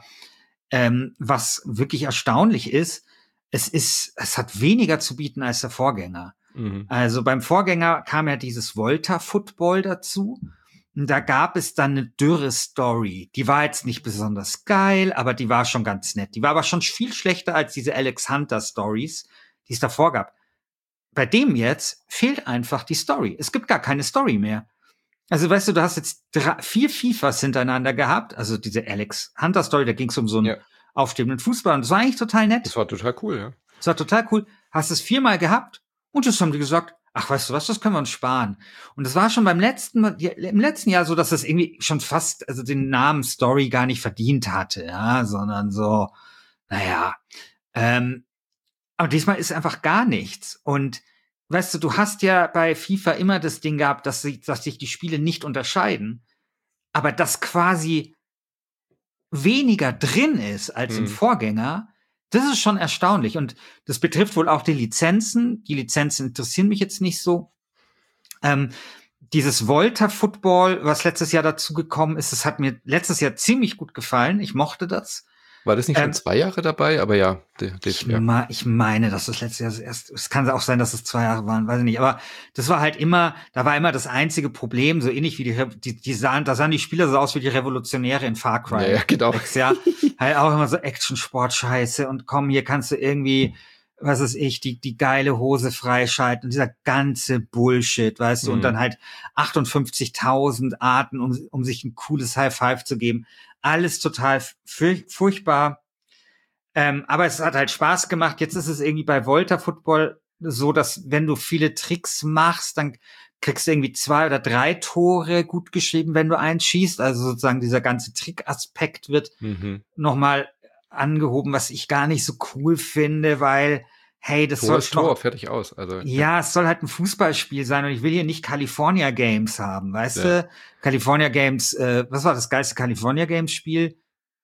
was wirklich erstaunlich ist, es hat weniger zu bieten als der Vorgänger. Also beim Vorgänger kam ja dieses Volta-Football dazu. Und da gab es dann eine dürre Story. Die war jetzt nicht besonders geil, aber die war schon ganz nett. Die war aber schon viel schlechter als diese Alex Hunter Stories, die es davor gab. Bei dem jetzt fehlt einfach die Story. Es gibt gar keine Story mehr. Also weißt du, du hast jetzt 4 FIFAs hintereinander gehabt. Also diese Alex Hunter Story, da ging es um so einen aufstrebenden Fußball. Und das war eigentlich total nett. Das war total cool, ja. Das war total cool. Hast es 4-mal gehabt und jetzt haben die gesagt, ach, weißt du was, das können wir uns sparen. Und das war schon im letzten Jahr so, dass das irgendwie schon fast, also den Namen Story gar nicht verdient hatte, ja, sondern so, naja. Aber diesmal ist einfach gar nichts. Und weißt du hast ja bei FIFA immer das Ding gehabt, dass sich die Spiele nicht unterscheiden, aber dass quasi weniger drin ist als im Vorgänger. Das ist schon erstaunlich und das betrifft wohl auch die Lizenzen. Die Lizenzen interessieren mich jetzt nicht so. Dieses Volta-Football, was letztes Jahr dazu gekommen ist, das hat mir letztes Jahr ziemlich gut gefallen. Ich mochte das. War das nicht schon 2 Jahre dabei? Aber ja. Ich meine, dass das letztes Jahr erst, es kann auch sein, dass es 2 Jahre waren, weiß ich nicht. Aber das war halt da war immer das einzige Problem, so ähnlich wie da sahen die Spieler so aus wie die Revolutionäre in Far Cry. Ja, genau. Ja, halt auch immer so Action-Sport-Scheiße und komm, hier kannst du irgendwie, was weiß ich, die geile Hose freischalten und dieser ganze Bullshit, weißt du, und dann halt 58.000 Arten, um sich ein cooles High Five zu geben. Alles total furchtbar. Aber es hat halt Spaß gemacht. Jetzt ist es irgendwie bei Volta Football so, dass wenn du viele Tricks machst, dann kriegst du irgendwie 2 oder 3 Tore gut geschrieben, wenn du eins schießt. Also sozusagen dieser ganze Trickaspekt wird nochmal angehoben, was ich gar nicht so cool finde, weil hey, das soll Tor, fertig aus. Also ja, es soll halt ein Fußballspiel sein und ich will hier nicht California Games haben, weißt du? California Games, was war das geilste California Games Spiel?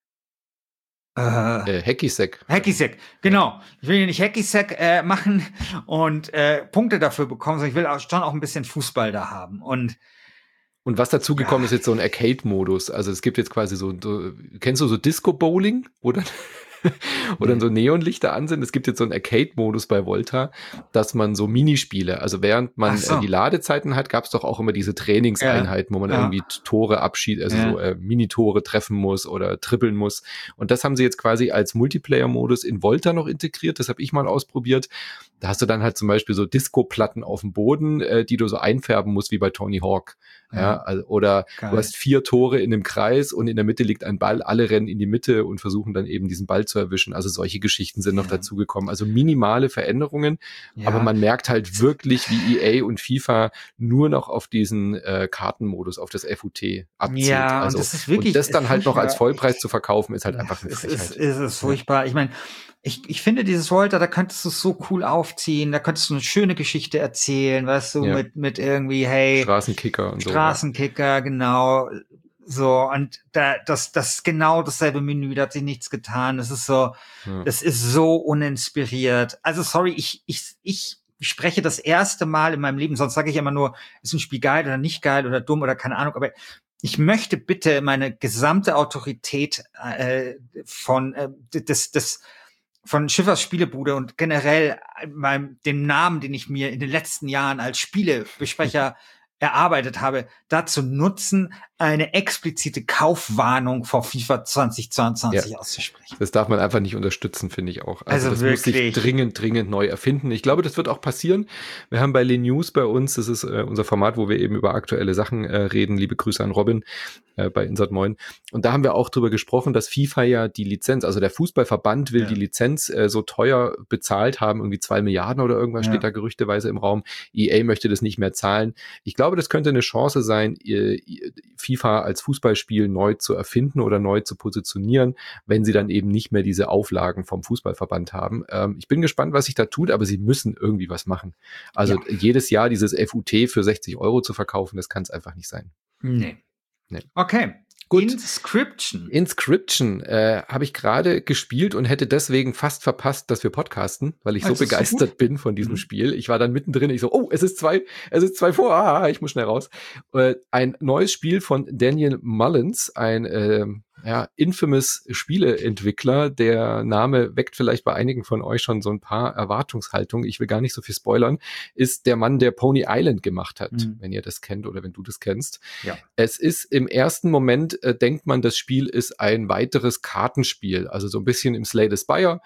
Hacky Sack. Hacky Sack, genau. Ich will hier nicht Hacky Sack machen und Punkte dafür bekommen, sondern ich will schon auch ein bisschen Fußball da haben. Und was dazugekommen ist jetzt so ein Arcade-Modus. Also es gibt jetzt quasi so kennst du so Disco-Bowling, wo dann wo dann so Neonlichter an sind. Es gibt jetzt so einen Arcade-Modus bei Volta, dass man so Minispiele, also während man die Ladezeiten hat, gab es doch auch immer diese Trainingseinheiten, wo man irgendwie Tore abschießt, also so Minitore treffen muss oder trippeln muss. Und das haben sie jetzt quasi als Multiplayer-Modus in Volta noch integriert. Das habe ich mal ausprobiert. Da hast du dann halt zum Beispiel so Disco-Platten auf dem Boden, die du so einfärben musst, wie bei Tony Hawk. Ja, oder du hast 4 Tore in einem Kreis und in der Mitte liegt ein Ball. Alle rennen in die Mitte und versuchen dann eben diesen Ball zu erwischen. Also solche Geschichten sind noch dazugekommen. Also minimale Veränderungen, aber man merkt halt wirklich, wie EA und FIFA nur noch auf diesen Kartenmodus, auf das FUT abzielt. Ja, also, und das ist wirklich, und das dann halt noch als Vollpreis zu verkaufen, ist halt einfach eine Frechheit. Es ist furchtbar. Ich meine, ich finde dieses Volta, da könntest du es so cool aufziehen, da könntest du eine schöne Geschichte erzählen, weißt du, mit irgendwie, hey. Straßenkicker und so. Straßenkicker, genau. So, und das ist genau dasselbe Menü, da hat sich nichts getan. Das ist so, das ist so uninspiriert. Also sorry, ich spreche das erste Mal in meinem Leben, sonst sage ich immer nur, ist ein Spiel geil oder nicht geil oder dumm oder keine Ahnung, aber ich möchte bitte meine gesamte Autorität von Schiffers Spielebude und generell dem Namen, den ich mir in den letzten Jahren als Spielebesprecher erarbeitet habe, dazu nutzen, eine explizite Kaufwarnung vor FIFA 2022 auszusprechen. Das darf man einfach nicht unterstützen, finde ich auch. Also das wirklich. muss sich dringend neu erfinden. Ich glaube, das wird auch passieren. Wir haben bei Le News bei uns, das ist unser Format, wo wir eben über aktuelle Sachen reden. Liebe Grüße an Robin bei Insert Moin. Und da haben wir auch drüber gesprochen, dass FIFA ja die Lizenz, also der Fußballverband will die Lizenz so teuer bezahlt haben, irgendwie 2 Milliarden oder irgendwas steht da gerüchteweise im Raum. EA möchte das nicht mehr zahlen. Ich glaube, das könnte eine Chance sein, FIFA als Fußballspiel neu zu erfinden oder neu zu positionieren, wenn sie dann eben nicht mehr diese Auflagen vom Fußballverband haben. Ich bin gespannt, was sich da tut, aber sie müssen irgendwie was machen. Also jedes Jahr dieses FUT für 60 € zu verkaufen, das kann es einfach nicht sein. Nee. Okay. Gut. Inscription habe ich gerade gespielt und hätte deswegen fast verpasst, dass wir podcasten, weil ich so begeistert bin von diesem Spiel. Ich war dann mittendrin, ich so, es ist zwei vor, ich muss schnell raus. Ein neues Spiel von Daniel Mullins, ein infamous Spieleentwickler. Der Name weckt vielleicht bei einigen von euch schon so ein paar Erwartungshaltungen. Ich will gar nicht so viel spoilern. Ist der Mann, der Pony Island gemacht hat, wenn ihr das kennt oder wenn du das kennst. Ja. Es ist im ersten Moment, denkt man, das Spiel ist ein weiteres Kartenspiel. Also so ein bisschen im Slay the Spire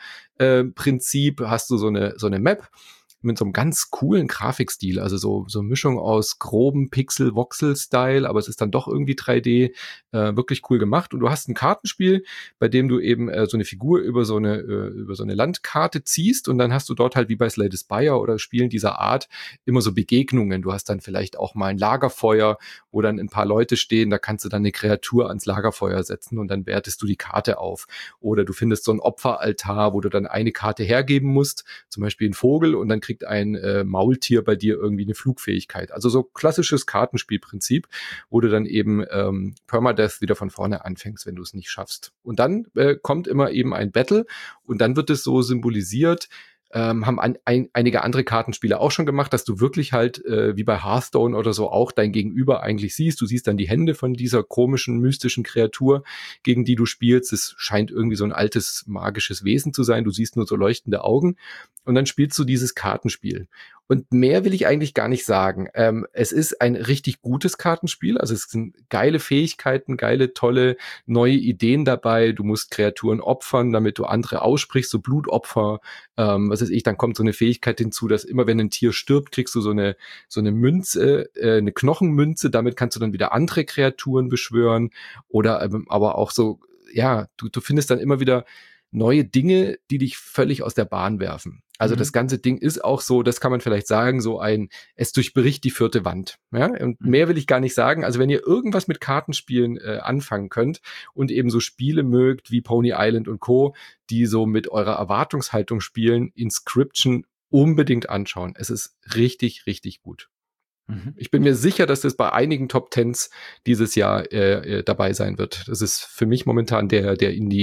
Prinzip hast du so eine Map mit so einem ganz coolen Grafikstil, also so Mischung aus groben Pixel-Voxel-Style, aber es ist dann doch irgendwie 3D, wirklich cool gemacht. Und du hast ein Kartenspiel, bei dem du eben so eine Figur über so eine Landkarte ziehst und dann hast du dort halt wie bei Slay the Spire oder Spielen dieser Art immer so Begegnungen. Du hast dann vielleicht auch mal ein Lagerfeuer, wo dann ein paar Leute stehen, da kannst du dann eine Kreatur ans Lagerfeuer setzen und dann wertest du die Karte auf. Oder du findest so einen Opferaltar, wo du dann eine Karte hergeben musst, zum Beispiel ein Vogel, und dann kriegt ein Maultier bei dir irgendwie eine Flugfähigkeit. Also so klassisches Kartenspielprinzip, wo du dann eben Permadeath wieder von vorne anfängst, wenn du es nicht schaffst. Und dann kommt immer eben ein Battle und dann wird es so symbolisiert, haben einige andere Kartenspiele auch schon gemacht, dass du wirklich halt, wie bei Hearthstone oder so, auch dein Gegenüber eigentlich siehst. Du siehst dann die Hände von dieser komischen, mystischen Kreatur, gegen die du spielst. Es scheint irgendwie so ein altes, magisches Wesen zu sein. Du siehst nur so leuchtende Augen. Und dann spielst du dieses Kartenspiel. Und mehr will ich eigentlich gar nicht sagen. Es ist ein richtig gutes Kartenspiel. Also es sind geile Fähigkeiten, geile, tolle, neue Ideen dabei. Du musst Kreaturen opfern, damit du andere aussprichst, so Blutopfer. Was weiß ich, dann kommt so eine Fähigkeit hinzu, dass immer wenn ein Tier stirbt, kriegst du so eine Münze, eine Knochenmünze. Damit kannst du dann wieder andere Kreaturen beschwören. Oder aber auch so, ja, du findest dann immer wieder neue Dinge, die dich völlig aus der Bahn werfen. Also das ganze Ding ist auch so, das kann man vielleicht sagen, so es durchbricht die vierte Wand. Ja? Und mehr will ich gar nicht sagen. Also wenn ihr irgendwas mit Kartenspielen anfangen könnt und eben so Spiele mögt wie Pony Island und Co., die so mit eurer Erwartungshaltung spielen, Inscription unbedingt anschauen. Es ist richtig, richtig gut. Ich bin mir sicher, dass das bei einigen Top Tens dieses Jahr dabei sein wird. Das ist für mich momentan der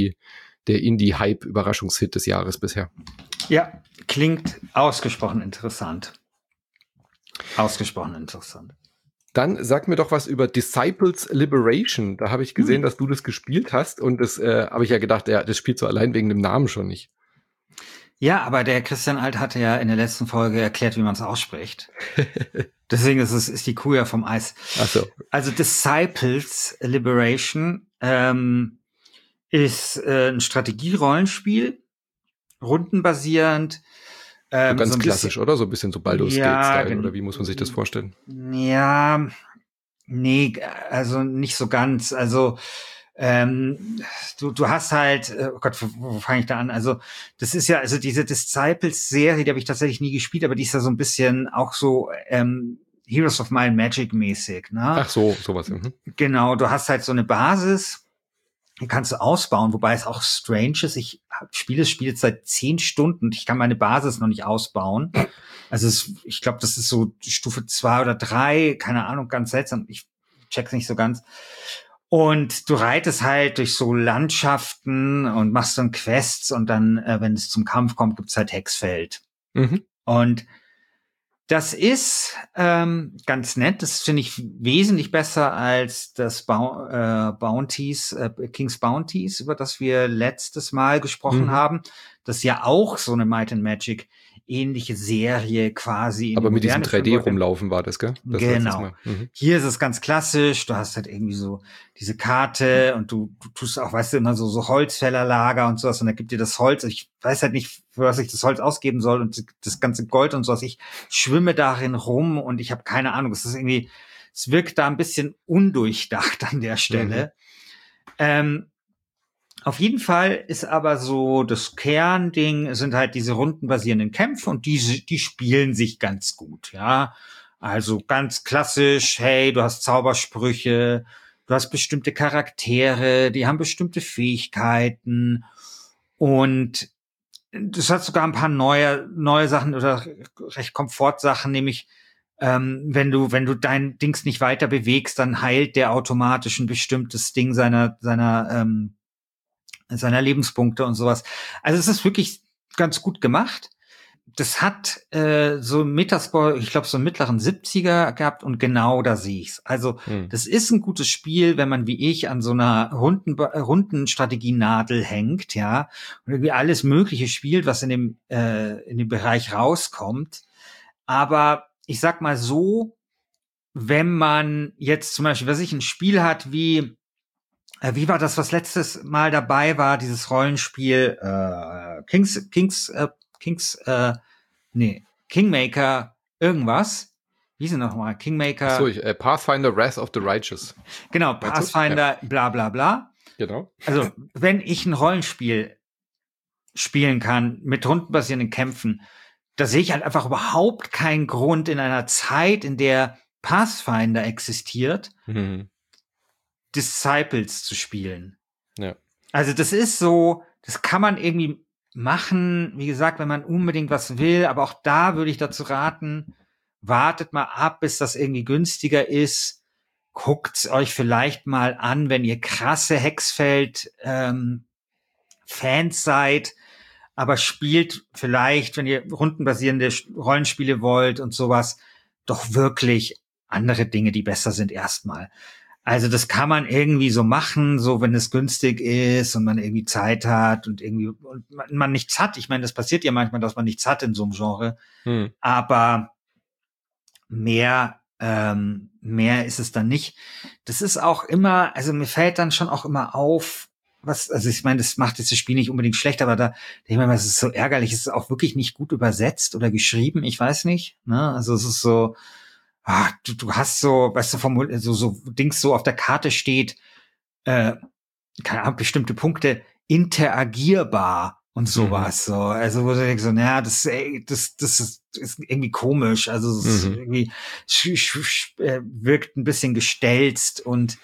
Indie-Hype-Überraschungshit des Jahres bisher. Ja, klingt ausgesprochen interessant. Ausgesprochen interessant. Dann sag mir doch was über Disciples Liberation. Da habe ich gesehen, dass du das gespielt hast und das habe ich ja gedacht, das spielt so allein wegen dem Namen schon nicht. Ja, aber der Christian Alt hatte ja in der letzten Folge erklärt, wie man es ausspricht. Deswegen ist die Kuh ja vom Eis. Ach so. Also Disciples Liberation ist ein Strategie-Rollenspiel, rundenbasierend. So ganz so klassisch, oder? So ein bisschen so Baldur's Gate-Style, oder wie muss man sich das vorstellen? Ja, nee, also nicht so ganz. Also du hast halt, oh Gott, wo fange ich da an? Also das ist ja, also diese Disciples-Serie, die habe ich tatsächlich nie gespielt, aber die ist ja so ein bisschen auch so Heroes of Might and Magic mäßig, ne? Ach so, sowas. Genau, du hast halt so eine Basis, die kannst du ausbauen, wobei es auch strange ist. Ich spiele jetzt seit 10 Stunden und ich kann meine Basis noch nicht ausbauen. Also ich glaube, das ist so Stufe 2 oder 3, keine Ahnung, ganz seltsam. Ich check's nicht so ganz. Und du reitest halt durch so Landschaften und machst dann Quests und dann, wenn es zum Kampf kommt, gibt's halt Hexfeld. Und das ist ganz nett. Das finde ich wesentlich besser als das King's Bounties, über das wir letztes Mal gesprochen haben. Das ist ja auch so eine Might and Magic ähnliche Serie quasi. Aber mit diesem 3D rumlaufen war das, gell? Das genau. Hier ist es ganz klassisch. Du hast halt irgendwie so diese Karte und du tust auch, weißt du, immer so Holzfällerlager und sowas und dann gibt dir das Holz. Ich weiß halt nicht, für was ich das Holz ausgeben soll und das ganze Gold und sowas. Ich schwimme darin rum und ich habe keine Ahnung. Es wirkt da ein bisschen undurchdacht an der Stelle. Auf jeden Fall ist aber so, das Kernding sind halt diese rundenbasierenden Kämpfe und die spielen sich ganz gut, ja. Also ganz klassisch, hey, du hast Zaubersprüche, du hast bestimmte Charaktere, die haben bestimmte Fähigkeiten und das hat sogar ein paar neue Sachen oder recht Komfortsachen, nämlich wenn du dein Dings nicht weiter bewegst, dann heilt der automatisch ein bestimmtes Ding seiner Lebenspunkte und sowas. Also es ist wirklich ganz gut gemacht. Das hat so Metascore, ich glaube so einen mittleren 70er gehabt und genau da sehe ich's. Also das ist ein gutes Spiel, wenn man wie ich an so einer runden Strategienadel hängt, ja, und irgendwie alles Mögliche spielt, was in dem Bereich rauskommt. Aber ich sag mal so, wenn man jetzt zum Beispiel, ein Spiel hat wie war das, was letztes Mal dabei war, dieses Rollenspiel Kingmaker irgendwas. Wie ist denn nochmal? Kingmaker. Achso, Pathfinder Wrath of the Righteous. Genau, Pathfinder, bla bla bla. Genau. Also, wenn ich ein Rollenspiel spielen kann mit rundenbasierenden Kämpfen, da sehe ich halt einfach überhaupt keinen Grund in einer Zeit, in der Pathfinder existiert, Disciples zu spielen. Ja. Also das ist so, das kann man irgendwie machen, wie gesagt, wenn man unbedingt was will, aber auch da würde ich dazu raten, wartet mal ab, bis das irgendwie günstiger ist, guckt's euch vielleicht mal an, wenn ihr krasse Hexfeld Fans seid, aber spielt vielleicht, wenn ihr rundenbasierende Rollenspiele wollt und sowas, doch wirklich andere Dinge, die besser sind erstmal. Also das kann man irgendwie so machen, so wenn es günstig ist und man irgendwie Zeit hat und irgendwie und man nichts hat. Ich meine, das passiert ja manchmal, dass man nichts hat in so einem Genre. Aber mehr ist es dann nicht. Das ist auch immer, also mir fällt dann schon auch immer auf, also ich meine, das macht jetzt das Spiel nicht unbedingt schlecht, aber da denke ich mir, es ist so ärgerlich, es ist auch wirklich nicht gut übersetzt oder geschrieben, ich weiß nicht, ne? Also es ist so, du hast so, weißt du, so Dings so auf der Karte steht, keine Ahnung, bestimmte Punkte interagierbar und sowas, so. Also, wo du denkst so, naja, das ist irgendwie komisch. Also, es ist irgendwie, wirkt ein bisschen gestelzt und,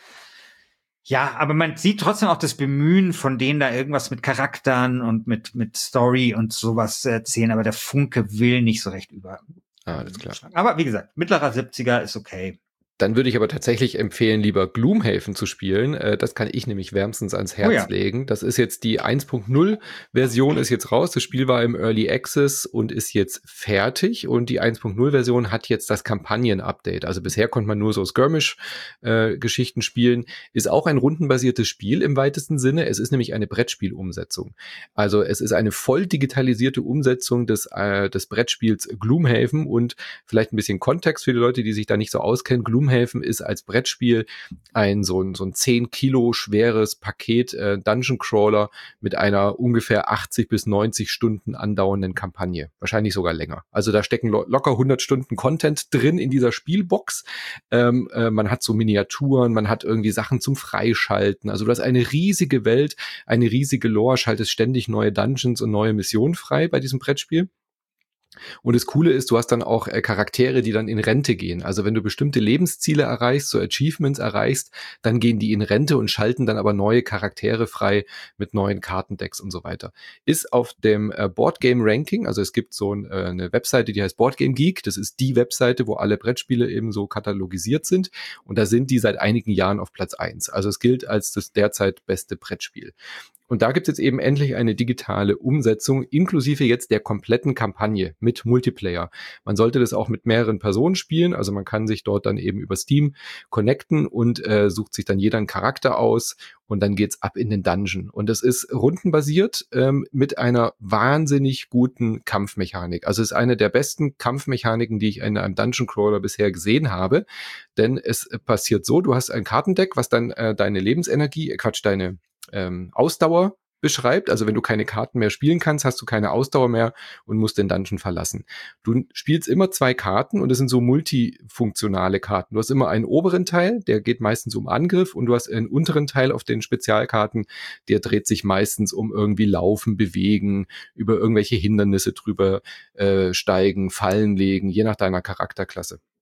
ja, aber man sieht trotzdem auch das Bemühen von denen, da irgendwas mit Charakteren und mit Story und sowas zu erzählen, aber der Funke will nicht so recht über. Alles klar. Aber wie gesagt, mittlerer 70er ist okay. Dann würde ich aber tatsächlich empfehlen, lieber Gloomhaven zu spielen. Das kann ich nämlich wärmstens ans Herz legen. Das ist jetzt die 1.0 Version ist jetzt raus. Das Spiel war im Early Access und ist jetzt fertig. Und die 1.0 Version hat jetzt das Kampagnen-Update. Also bisher konnte man nur so Skirmish-Geschichten spielen. Ist auch ein rundenbasiertes Spiel im weitesten Sinne. Es ist nämlich eine Brettspielumsetzung. Also es ist eine voll digitalisierte Umsetzung des Brettspiels Gloomhaven und vielleicht ein bisschen Kontext für die Leute, die sich da nicht so auskennen. Gloomhaven ist als Brettspiel so ein 10 Kilo schweres Paket Dungeon Crawler mit einer ungefähr 80 bis 90 Stunden andauernden Kampagne. Wahrscheinlich sogar länger. Also da stecken locker 100 Stunden Content drin in dieser Spielbox. Man hat so Miniaturen, man hat irgendwie Sachen zum Freischalten. Also du hast eine riesige Welt, eine riesige Lore, schaltest ständig neue Dungeons und neue Missionen frei bei diesem Brettspiel. Und das Coole ist, du hast dann auch Charaktere, die dann in Rente gehen. Also wenn du bestimmte Lebensziele erreichst, so Achievements erreichst, dann gehen die in Rente und schalten dann aber neue Charaktere frei mit neuen Kartendecks und so weiter. Ist auf dem Boardgame Ranking, also es gibt so eine Webseite, die heißt Boardgame Geek. Das ist die Webseite, wo alle Brettspiele eben so katalogisiert sind. Und da sind die seit einigen Jahren auf Platz 1. Also es gilt als das derzeit beste Brettspiel. Und da gibt es jetzt eben endlich eine digitale Umsetzung, inklusive jetzt der kompletten Kampagne mit Multiplayer. Man sollte das auch mit mehreren Personen spielen, also man kann sich dort dann eben über Steam connecten und sucht sich dann jeder einen Charakter aus und dann geht's ab in den Dungeon. Und das ist rundenbasiert mit einer wahnsinnig guten Kampfmechanik. Also es ist eine der besten Kampfmechaniken, die ich in einem Dungeon Crawler bisher gesehen habe, denn es passiert so, du hast ein Kartendeck, was dann deine Lebensenergie, deine Ausdauer beschreibt. Also wenn du keine Karten mehr spielen kannst, hast du keine Ausdauer mehr und musst den Dungeon verlassen. Du spielst immer 2 Karten und das sind so multifunktionale Karten. Du hast immer einen oberen Teil, der geht meistens um Angriff und du hast einen unteren Teil auf den Spezialkarten, der dreht sich meistens um irgendwie Laufen, Bewegen, über irgendwelche Hindernisse drüber steigen, Fallen legen, je nach deiner Charakterklasse.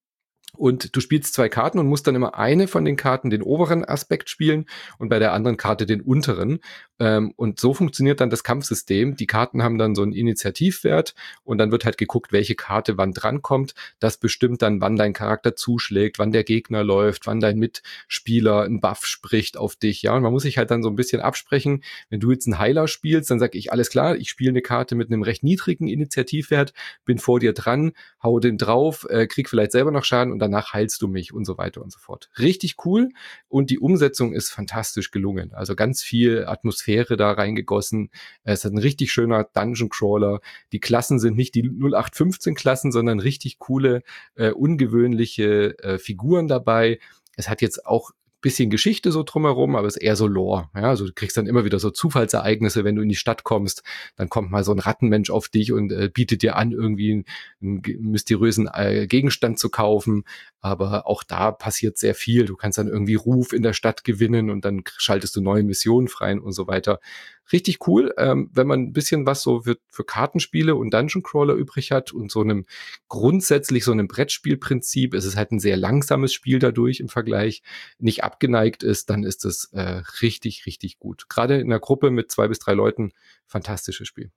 Und du spielst 2 Karten und musst dann immer eine von den Karten den oberen Aspekt spielen und bei der anderen Karte den unteren. Und so funktioniert dann das Kampfsystem. Die Karten haben dann so einen Initiativwert und dann wird halt geguckt, welche Karte wann drankommt. Das bestimmt dann, wann dein Charakter zuschlägt, wann der Gegner läuft, wann dein Mitspieler einen Buff spricht auf dich. Ja, und man muss sich halt dann so ein bisschen absprechen. Wenn du jetzt einen Heiler spielst, dann sag ich, alles klar, ich spiele eine Karte mit einem recht niedrigen Initiativwert, bin vor dir dran, hau den drauf, krieg vielleicht selber noch Schaden und danach heilst du mich und so weiter und so fort. Richtig cool und die Umsetzung ist fantastisch gelungen. Also ganz viel Atmosphäre da reingegossen. Es ist ein richtig schöner Dungeon Crawler. Die Klassen sind nicht die 0815 Klassen, sondern richtig coole, ungewöhnliche Figuren dabei. Es hat jetzt auch bisschen Geschichte so drumherum, aber es ist eher so Lore. Ja, also du kriegst dann immer wieder so Zufallsereignisse, wenn du in die Stadt kommst, dann kommt mal so ein Rattenmensch auf dich und bietet dir an, irgendwie einen mysteriösen Gegenstand zu kaufen. Aber auch da passiert sehr viel. Du kannst dann irgendwie Ruf in der Stadt gewinnen und dann schaltest du neue Missionen frei und so weiter. Richtig cool, wenn man ein bisschen was so für Kartenspiele und Dungeon Crawler übrig hat und grundsätzlich so einem Brettspielprinzip, es ist halt ein sehr langsames Spiel dadurch im Vergleich, nicht abgeneigt ist, dann ist es richtig, richtig gut. Gerade in einer Gruppe mit 2 bis 3 Leuten, fantastisches Spiel.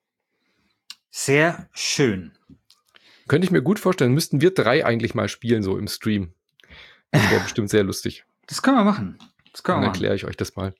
Sehr schön. Könnte ich mir gut vorstellen, müssten wir 3 eigentlich mal spielen, so im Stream. Das wäre bestimmt sehr lustig. Das können wir machen. Dann erkläre ich euch das mal.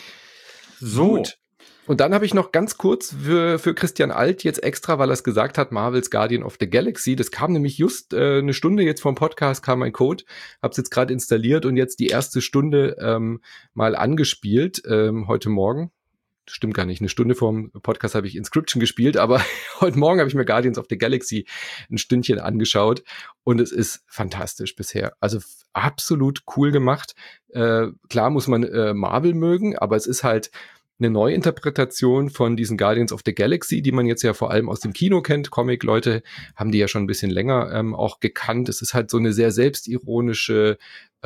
So. Gut. Und dann habe ich noch ganz kurz für Christian Alt jetzt extra, weil er es gesagt hat, Marvel's Guardian of the Galaxy. Das kam nämlich just eine Stunde jetzt vom Podcast, kam ein Code. Habe es jetzt gerade installiert und jetzt die erste Stunde mal angespielt heute Morgen. Stimmt gar nicht. Eine Stunde vorm Podcast habe ich Inscription gespielt, aber heute Morgen habe ich mir Guardians of the Galaxy ein Stündchen angeschaut und es ist fantastisch bisher. Also absolut cool gemacht. Klar muss man Marvel mögen, aber es ist halt eine Neuinterpretation von diesen Guardians of the Galaxy, die man jetzt ja vor allem aus dem Kino kennt. Comic-Leute haben die ja schon ein bisschen länger auch gekannt. Es ist halt so eine sehr selbstironische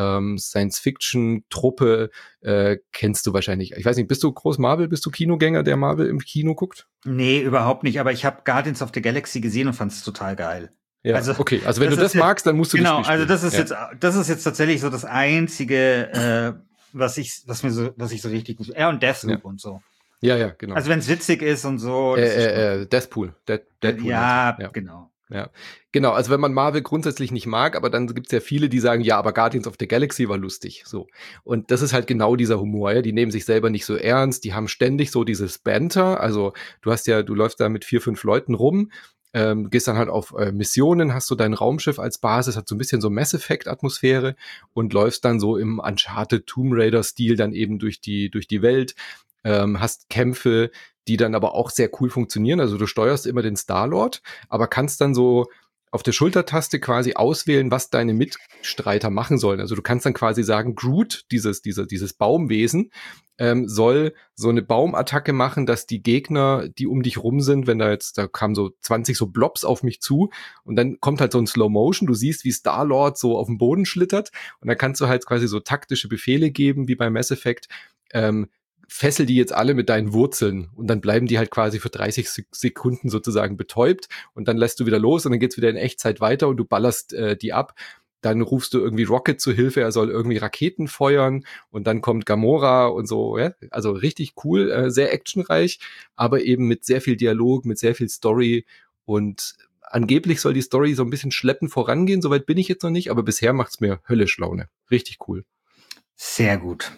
Science-Fiction-Truppe, kennst du wahrscheinlich. Ich weiß nicht, bist du groß Marvel? Bist du Kinogänger, der Marvel im Kino guckt? Nee, überhaupt nicht. Aber ich habe Guardians of the Galaxy gesehen und fand es total geil. Ja, also, okay. Also wenn du das magst, dann musst du genau, das Spiel spielen. Genau, also das ist jetzt tatsächlich so das einzige, was ich so richtig gut. Und Deathloop und so. Ja, genau. Also wenn es witzig ist und so. Deathpool. Deadpool. Ja, genau. Ja, genau. Also wenn man Marvel grundsätzlich nicht mag, aber dann gibt es ja viele, die sagen, ja, aber Guardians of the Galaxy war lustig. So. Und das ist halt genau dieser Humor, ja. Die nehmen sich selber nicht so ernst, die haben ständig so dieses Banter. Also du läufst da mit 4, 5 Leuten rum, gehst dann halt auf Missionen, hast so dein Raumschiff als Basis, hat so ein bisschen so Mass Effect Atmosphäre und läufst dann so im Uncharted Tomb Raider Stil dann eben durch die Welt, hast Kämpfe, die dann aber auch sehr cool funktionieren. Also du steuerst immer den Star-Lord, aber kannst dann so auf der Schultertaste quasi auswählen, was deine Mitstreiter machen sollen. Also du kannst dann quasi sagen, Groot, dieses Baumwesen, soll so eine Baumattacke machen, dass die Gegner, die um dich rum sind, da kamen so 20 so Blobs auf mich zu und dann kommt halt so ein Slow Motion, du siehst, wie Star-Lord so auf dem Boden schlittert und dann kannst du halt quasi so taktische Befehle geben, wie bei Mass Effect, fessel die jetzt alle mit deinen Wurzeln und dann bleiben die halt quasi für 30 Sekunden sozusagen betäubt und dann lässt du wieder los und dann geht's wieder in Echtzeit weiter und du ballerst die ab. Dann rufst du irgendwie Rocket zu Hilfe, er soll irgendwie Raketen feuern und dann kommt Gamora und so. Ja? Also richtig cool, sehr actionreich, aber eben mit sehr viel Dialog, mit sehr viel Story und angeblich soll die Story so ein bisschen schleppend vorangehen. Soweit bin ich jetzt noch nicht, aber bisher macht's mir höllisch Laune. Richtig cool. Sehr gut.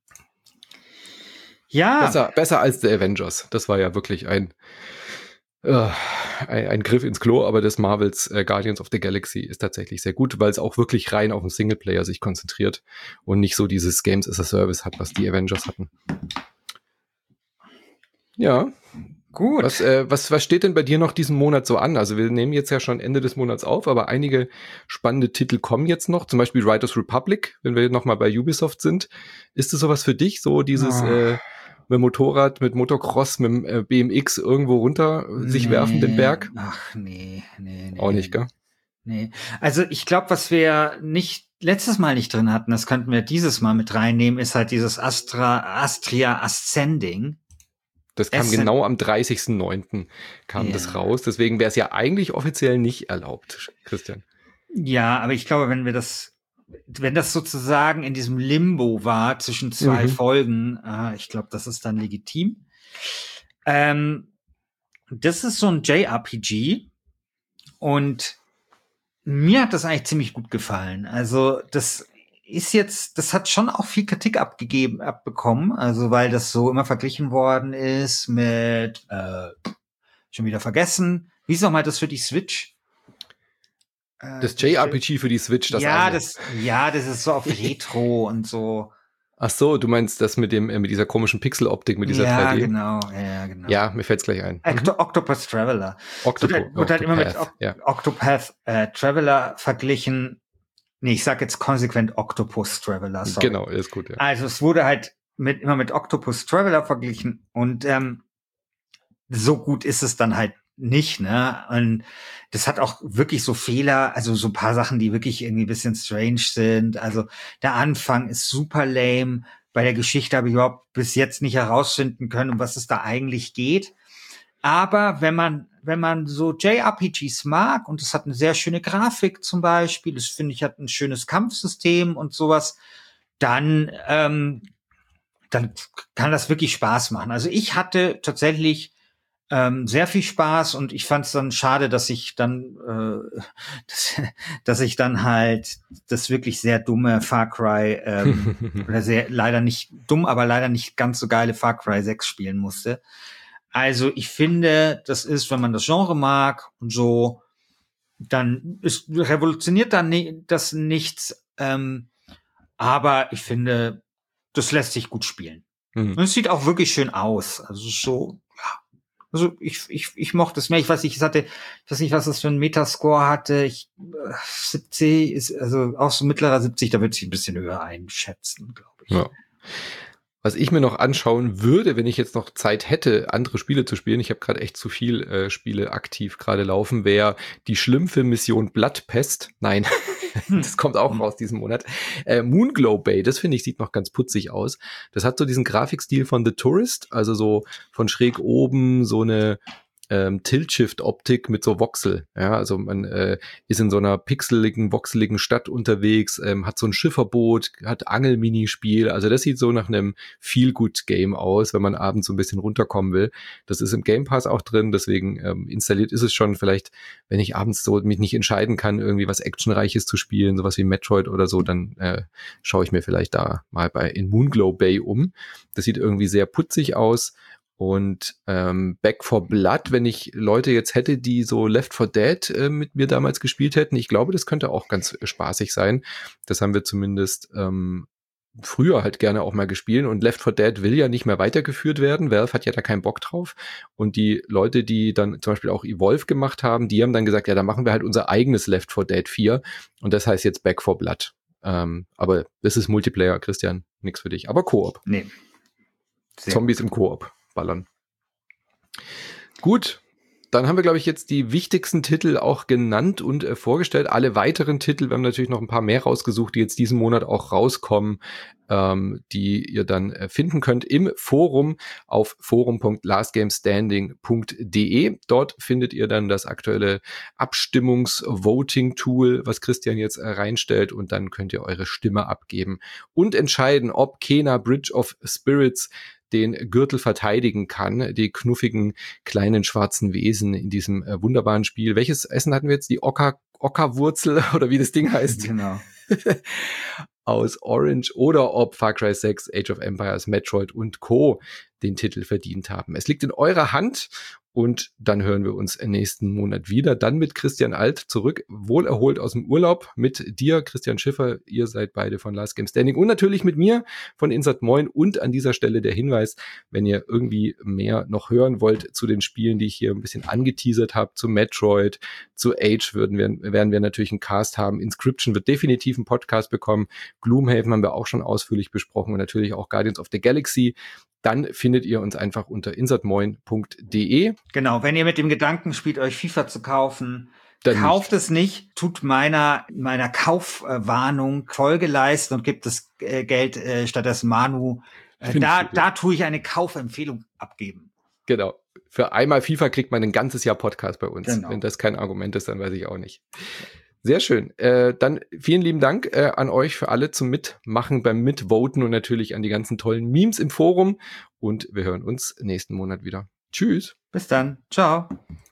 Ja. Besser als The Avengers. Das war ja wirklich ein Griff ins Klo, aber das Marvels Guardians of the Galaxy ist tatsächlich sehr gut, weil es auch wirklich rein auf den Singleplayer sich konzentriert und nicht so dieses Games as a Service hat, was die Avengers hatten. Ja. Gut. Was steht denn bei dir noch diesen Monat so an? Also wir nehmen jetzt ja schon Ende des Monats auf, aber einige spannende Titel kommen jetzt noch, zum Beispiel Riders Republic, wenn wir nochmal bei Ubisoft sind. Ist das sowas für dich, so dieses mit Motorrad, mit Motocross, mit dem BMX irgendwo runter sich werfen, den Berg? Ach, nee. Auch nicht, gell? Nee. Also ich glaube, was wir letztes Mal nicht drin hatten, das könnten wir dieses Mal mit reinnehmen, ist halt dieses Astria Ascending. Das kam genau am 30.09. kam das raus. Deswegen wäre es ja eigentlich offiziell nicht erlaubt, Christian. Ja, aber ich glaube, wenn das sozusagen in diesem Limbo war zwischen zwei Folgen, ich glaube, das ist dann legitim. Das ist so ein JRPG und mir hat das eigentlich ziemlich gut gefallen. Also das hat schon auch viel Kritik abbekommen, also weil das so immer verglichen worden ist mit, schon wieder vergessen, wie ist nochmal das für die Switch? Das JRPG für die Switch, das ja, eine. Das ist so auf Retro und so. Ach so, du meinst das mit dieser komischen Pixeloptik, mit dieser 3D? Genau. Ja, mir fällt's gleich ein. Octopus Traveler. Wird halt immer mit Octopath Traveler verglichen. Nee, ich sag jetzt konsequent Octopus Traveler. Sorry. Genau, ist gut, ja. Also es wurde halt immer mit Octopus Traveler verglichen und so gut ist es dann halt nicht, ne? Und das hat auch wirklich so Fehler, also so ein paar Sachen, die wirklich irgendwie ein bisschen strange sind. Also der Anfang ist super lame. Bei der Geschichte habe ich überhaupt bis jetzt nicht herausfinden können, um was es da eigentlich geht. Aber wenn man so JRPGs mag und es hat eine sehr schöne Grafik zum Beispiel, das finde ich hat ein schönes Kampfsystem und sowas, dann kann das wirklich Spaß machen. Also ich hatte tatsächlich sehr viel Spaß und ich fand es dann schade, dass ich dann halt das wirklich sehr dumme Far Cry oder leider nicht dumm, aber leider nicht ganz so geile Far Cry 6 spielen musste. Also ich finde, das ist, wenn man das Genre mag und so, dann revolutioniert dann das nichts, aber ich finde, das lässt sich gut spielen. Und es sieht auch wirklich schön aus. Also so, ja. Also ich mochte es mehr. Ich weiß nicht, was das für ein Metascore hatte. 70 ist, also auch so mittlerer 70, da würde ich ein bisschen höher einschätzen, glaube ich. Ja. Was ich mir noch anschauen würde, wenn ich jetzt noch Zeit hätte, andere Spiele zu spielen, ich habe gerade echt zu viel Spiele aktiv gerade laufen, wäre die Schlimmfilm-Mission Bloodpest. Nein, das kommt auch raus diesen Monat. Moonglow Bay, das finde ich, sieht noch ganz putzig aus. Das hat so diesen Grafikstil von The Tourist, also so von schräg oben so eine Tilt-Shift-Optik mit so Voxel. Ja, also man ist in so einer pixeligen, voxeligen Stadt unterwegs, hat so ein Schifferboot, hat Angel-Minispiel. Also das sieht so nach einem Feel-Good-Game aus, wenn man abends so ein bisschen runterkommen will. Das ist im Game Pass auch drin, deswegen installiert ist es schon. Vielleicht, wenn ich abends so mich nicht entscheiden kann, irgendwie was Actionreiches zu spielen, sowas wie Metroid oder so, dann schaue ich mir vielleicht da mal in Moonglow Bay um. Das sieht irgendwie sehr putzig aus. Und Back 4 Blood, wenn ich Leute jetzt hätte, die so Left 4 Dead mit mir damals gespielt hätten, ich glaube, das könnte auch ganz spaßig sein. Das haben wir zumindest früher halt gerne auch mal gespielt. Und Left 4 Dead will ja nicht mehr weitergeführt werden. Valve hat ja da keinen Bock drauf. Und die Leute, die dann zum Beispiel auch Evolve gemacht haben, die haben dann gesagt, ja, da machen wir halt unser eigenes Left 4 Dead 4. Und das heißt jetzt Back 4 Blood. Aber das ist Multiplayer, Christian. Nix für dich. Aber Koop. Nee. Zombies im Koop. Ballern. Gut, dann haben wir, glaube ich, jetzt die wichtigsten Titel auch genannt und vorgestellt. Alle weiteren Titel, wir haben natürlich noch ein paar mehr rausgesucht, die jetzt diesen Monat auch rauskommen, die ihr dann finden könnt im Forum auf forum.lastgamestanding.de. Dort findet ihr dann das aktuelle Abstimmungs-Voting-Tool, was Christian jetzt reinstellt, und dann könnt ihr eure Stimme abgeben und entscheiden, ob Kena Bridge of Spirits den Gürtel verteidigen kann, die knuffigen kleinen schwarzen Wesen in diesem wunderbaren Spiel. Welches Essen hatten wir jetzt? Die Ocker-Wurzel oder wie das Ding heißt? Genau. Aus Orange, oder ob Far Cry 6, Age of Empires, Metroid und Co. den Titel verdient haben. Es liegt in eurer Hand. Und dann hören wir uns nächsten Monat wieder. Dann mit Christian Alt zurück, wohlerholt aus dem Urlaub. Mit dir, Christian Schiffer. Ihr seid beide von Last Game Standing. Und natürlich mit mir von Insert Moin. Und an dieser Stelle der Hinweis, wenn ihr irgendwie mehr noch hören wollt zu den Spielen, die ich hier ein bisschen angeteasert habe, zu Metroid, zu Age, werden wir natürlich einen Cast haben. Inscription wird definitiv einen Podcast bekommen. Gloomhaven haben wir auch schon ausführlich besprochen. Und natürlich auch Guardians of the Galaxy. Dann findet ihr uns einfach unter insertmoin.de. Genau, wenn ihr mit dem Gedanken spielt, euch FIFA zu kaufen, dann kauft es nicht, tut meiner Kaufwarnung Folge leisten und gibt das Geld stattdessen Manu. Da tue ich eine Kaufempfehlung abgeben. Genau. Für einmal FIFA kriegt man ein ganzes Jahr Podcast bei uns. Genau. Wenn das kein Argument ist, dann weiß ich auch nicht. Sehr schön. Dann vielen lieben Dank an euch für alle zum Mitmachen, beim Mitvoten und natürlich an die ganzen tollen Memes im Forum. Und wir hören uns nächsten Monat wieder. Tschüss. Bis dann. Ciao.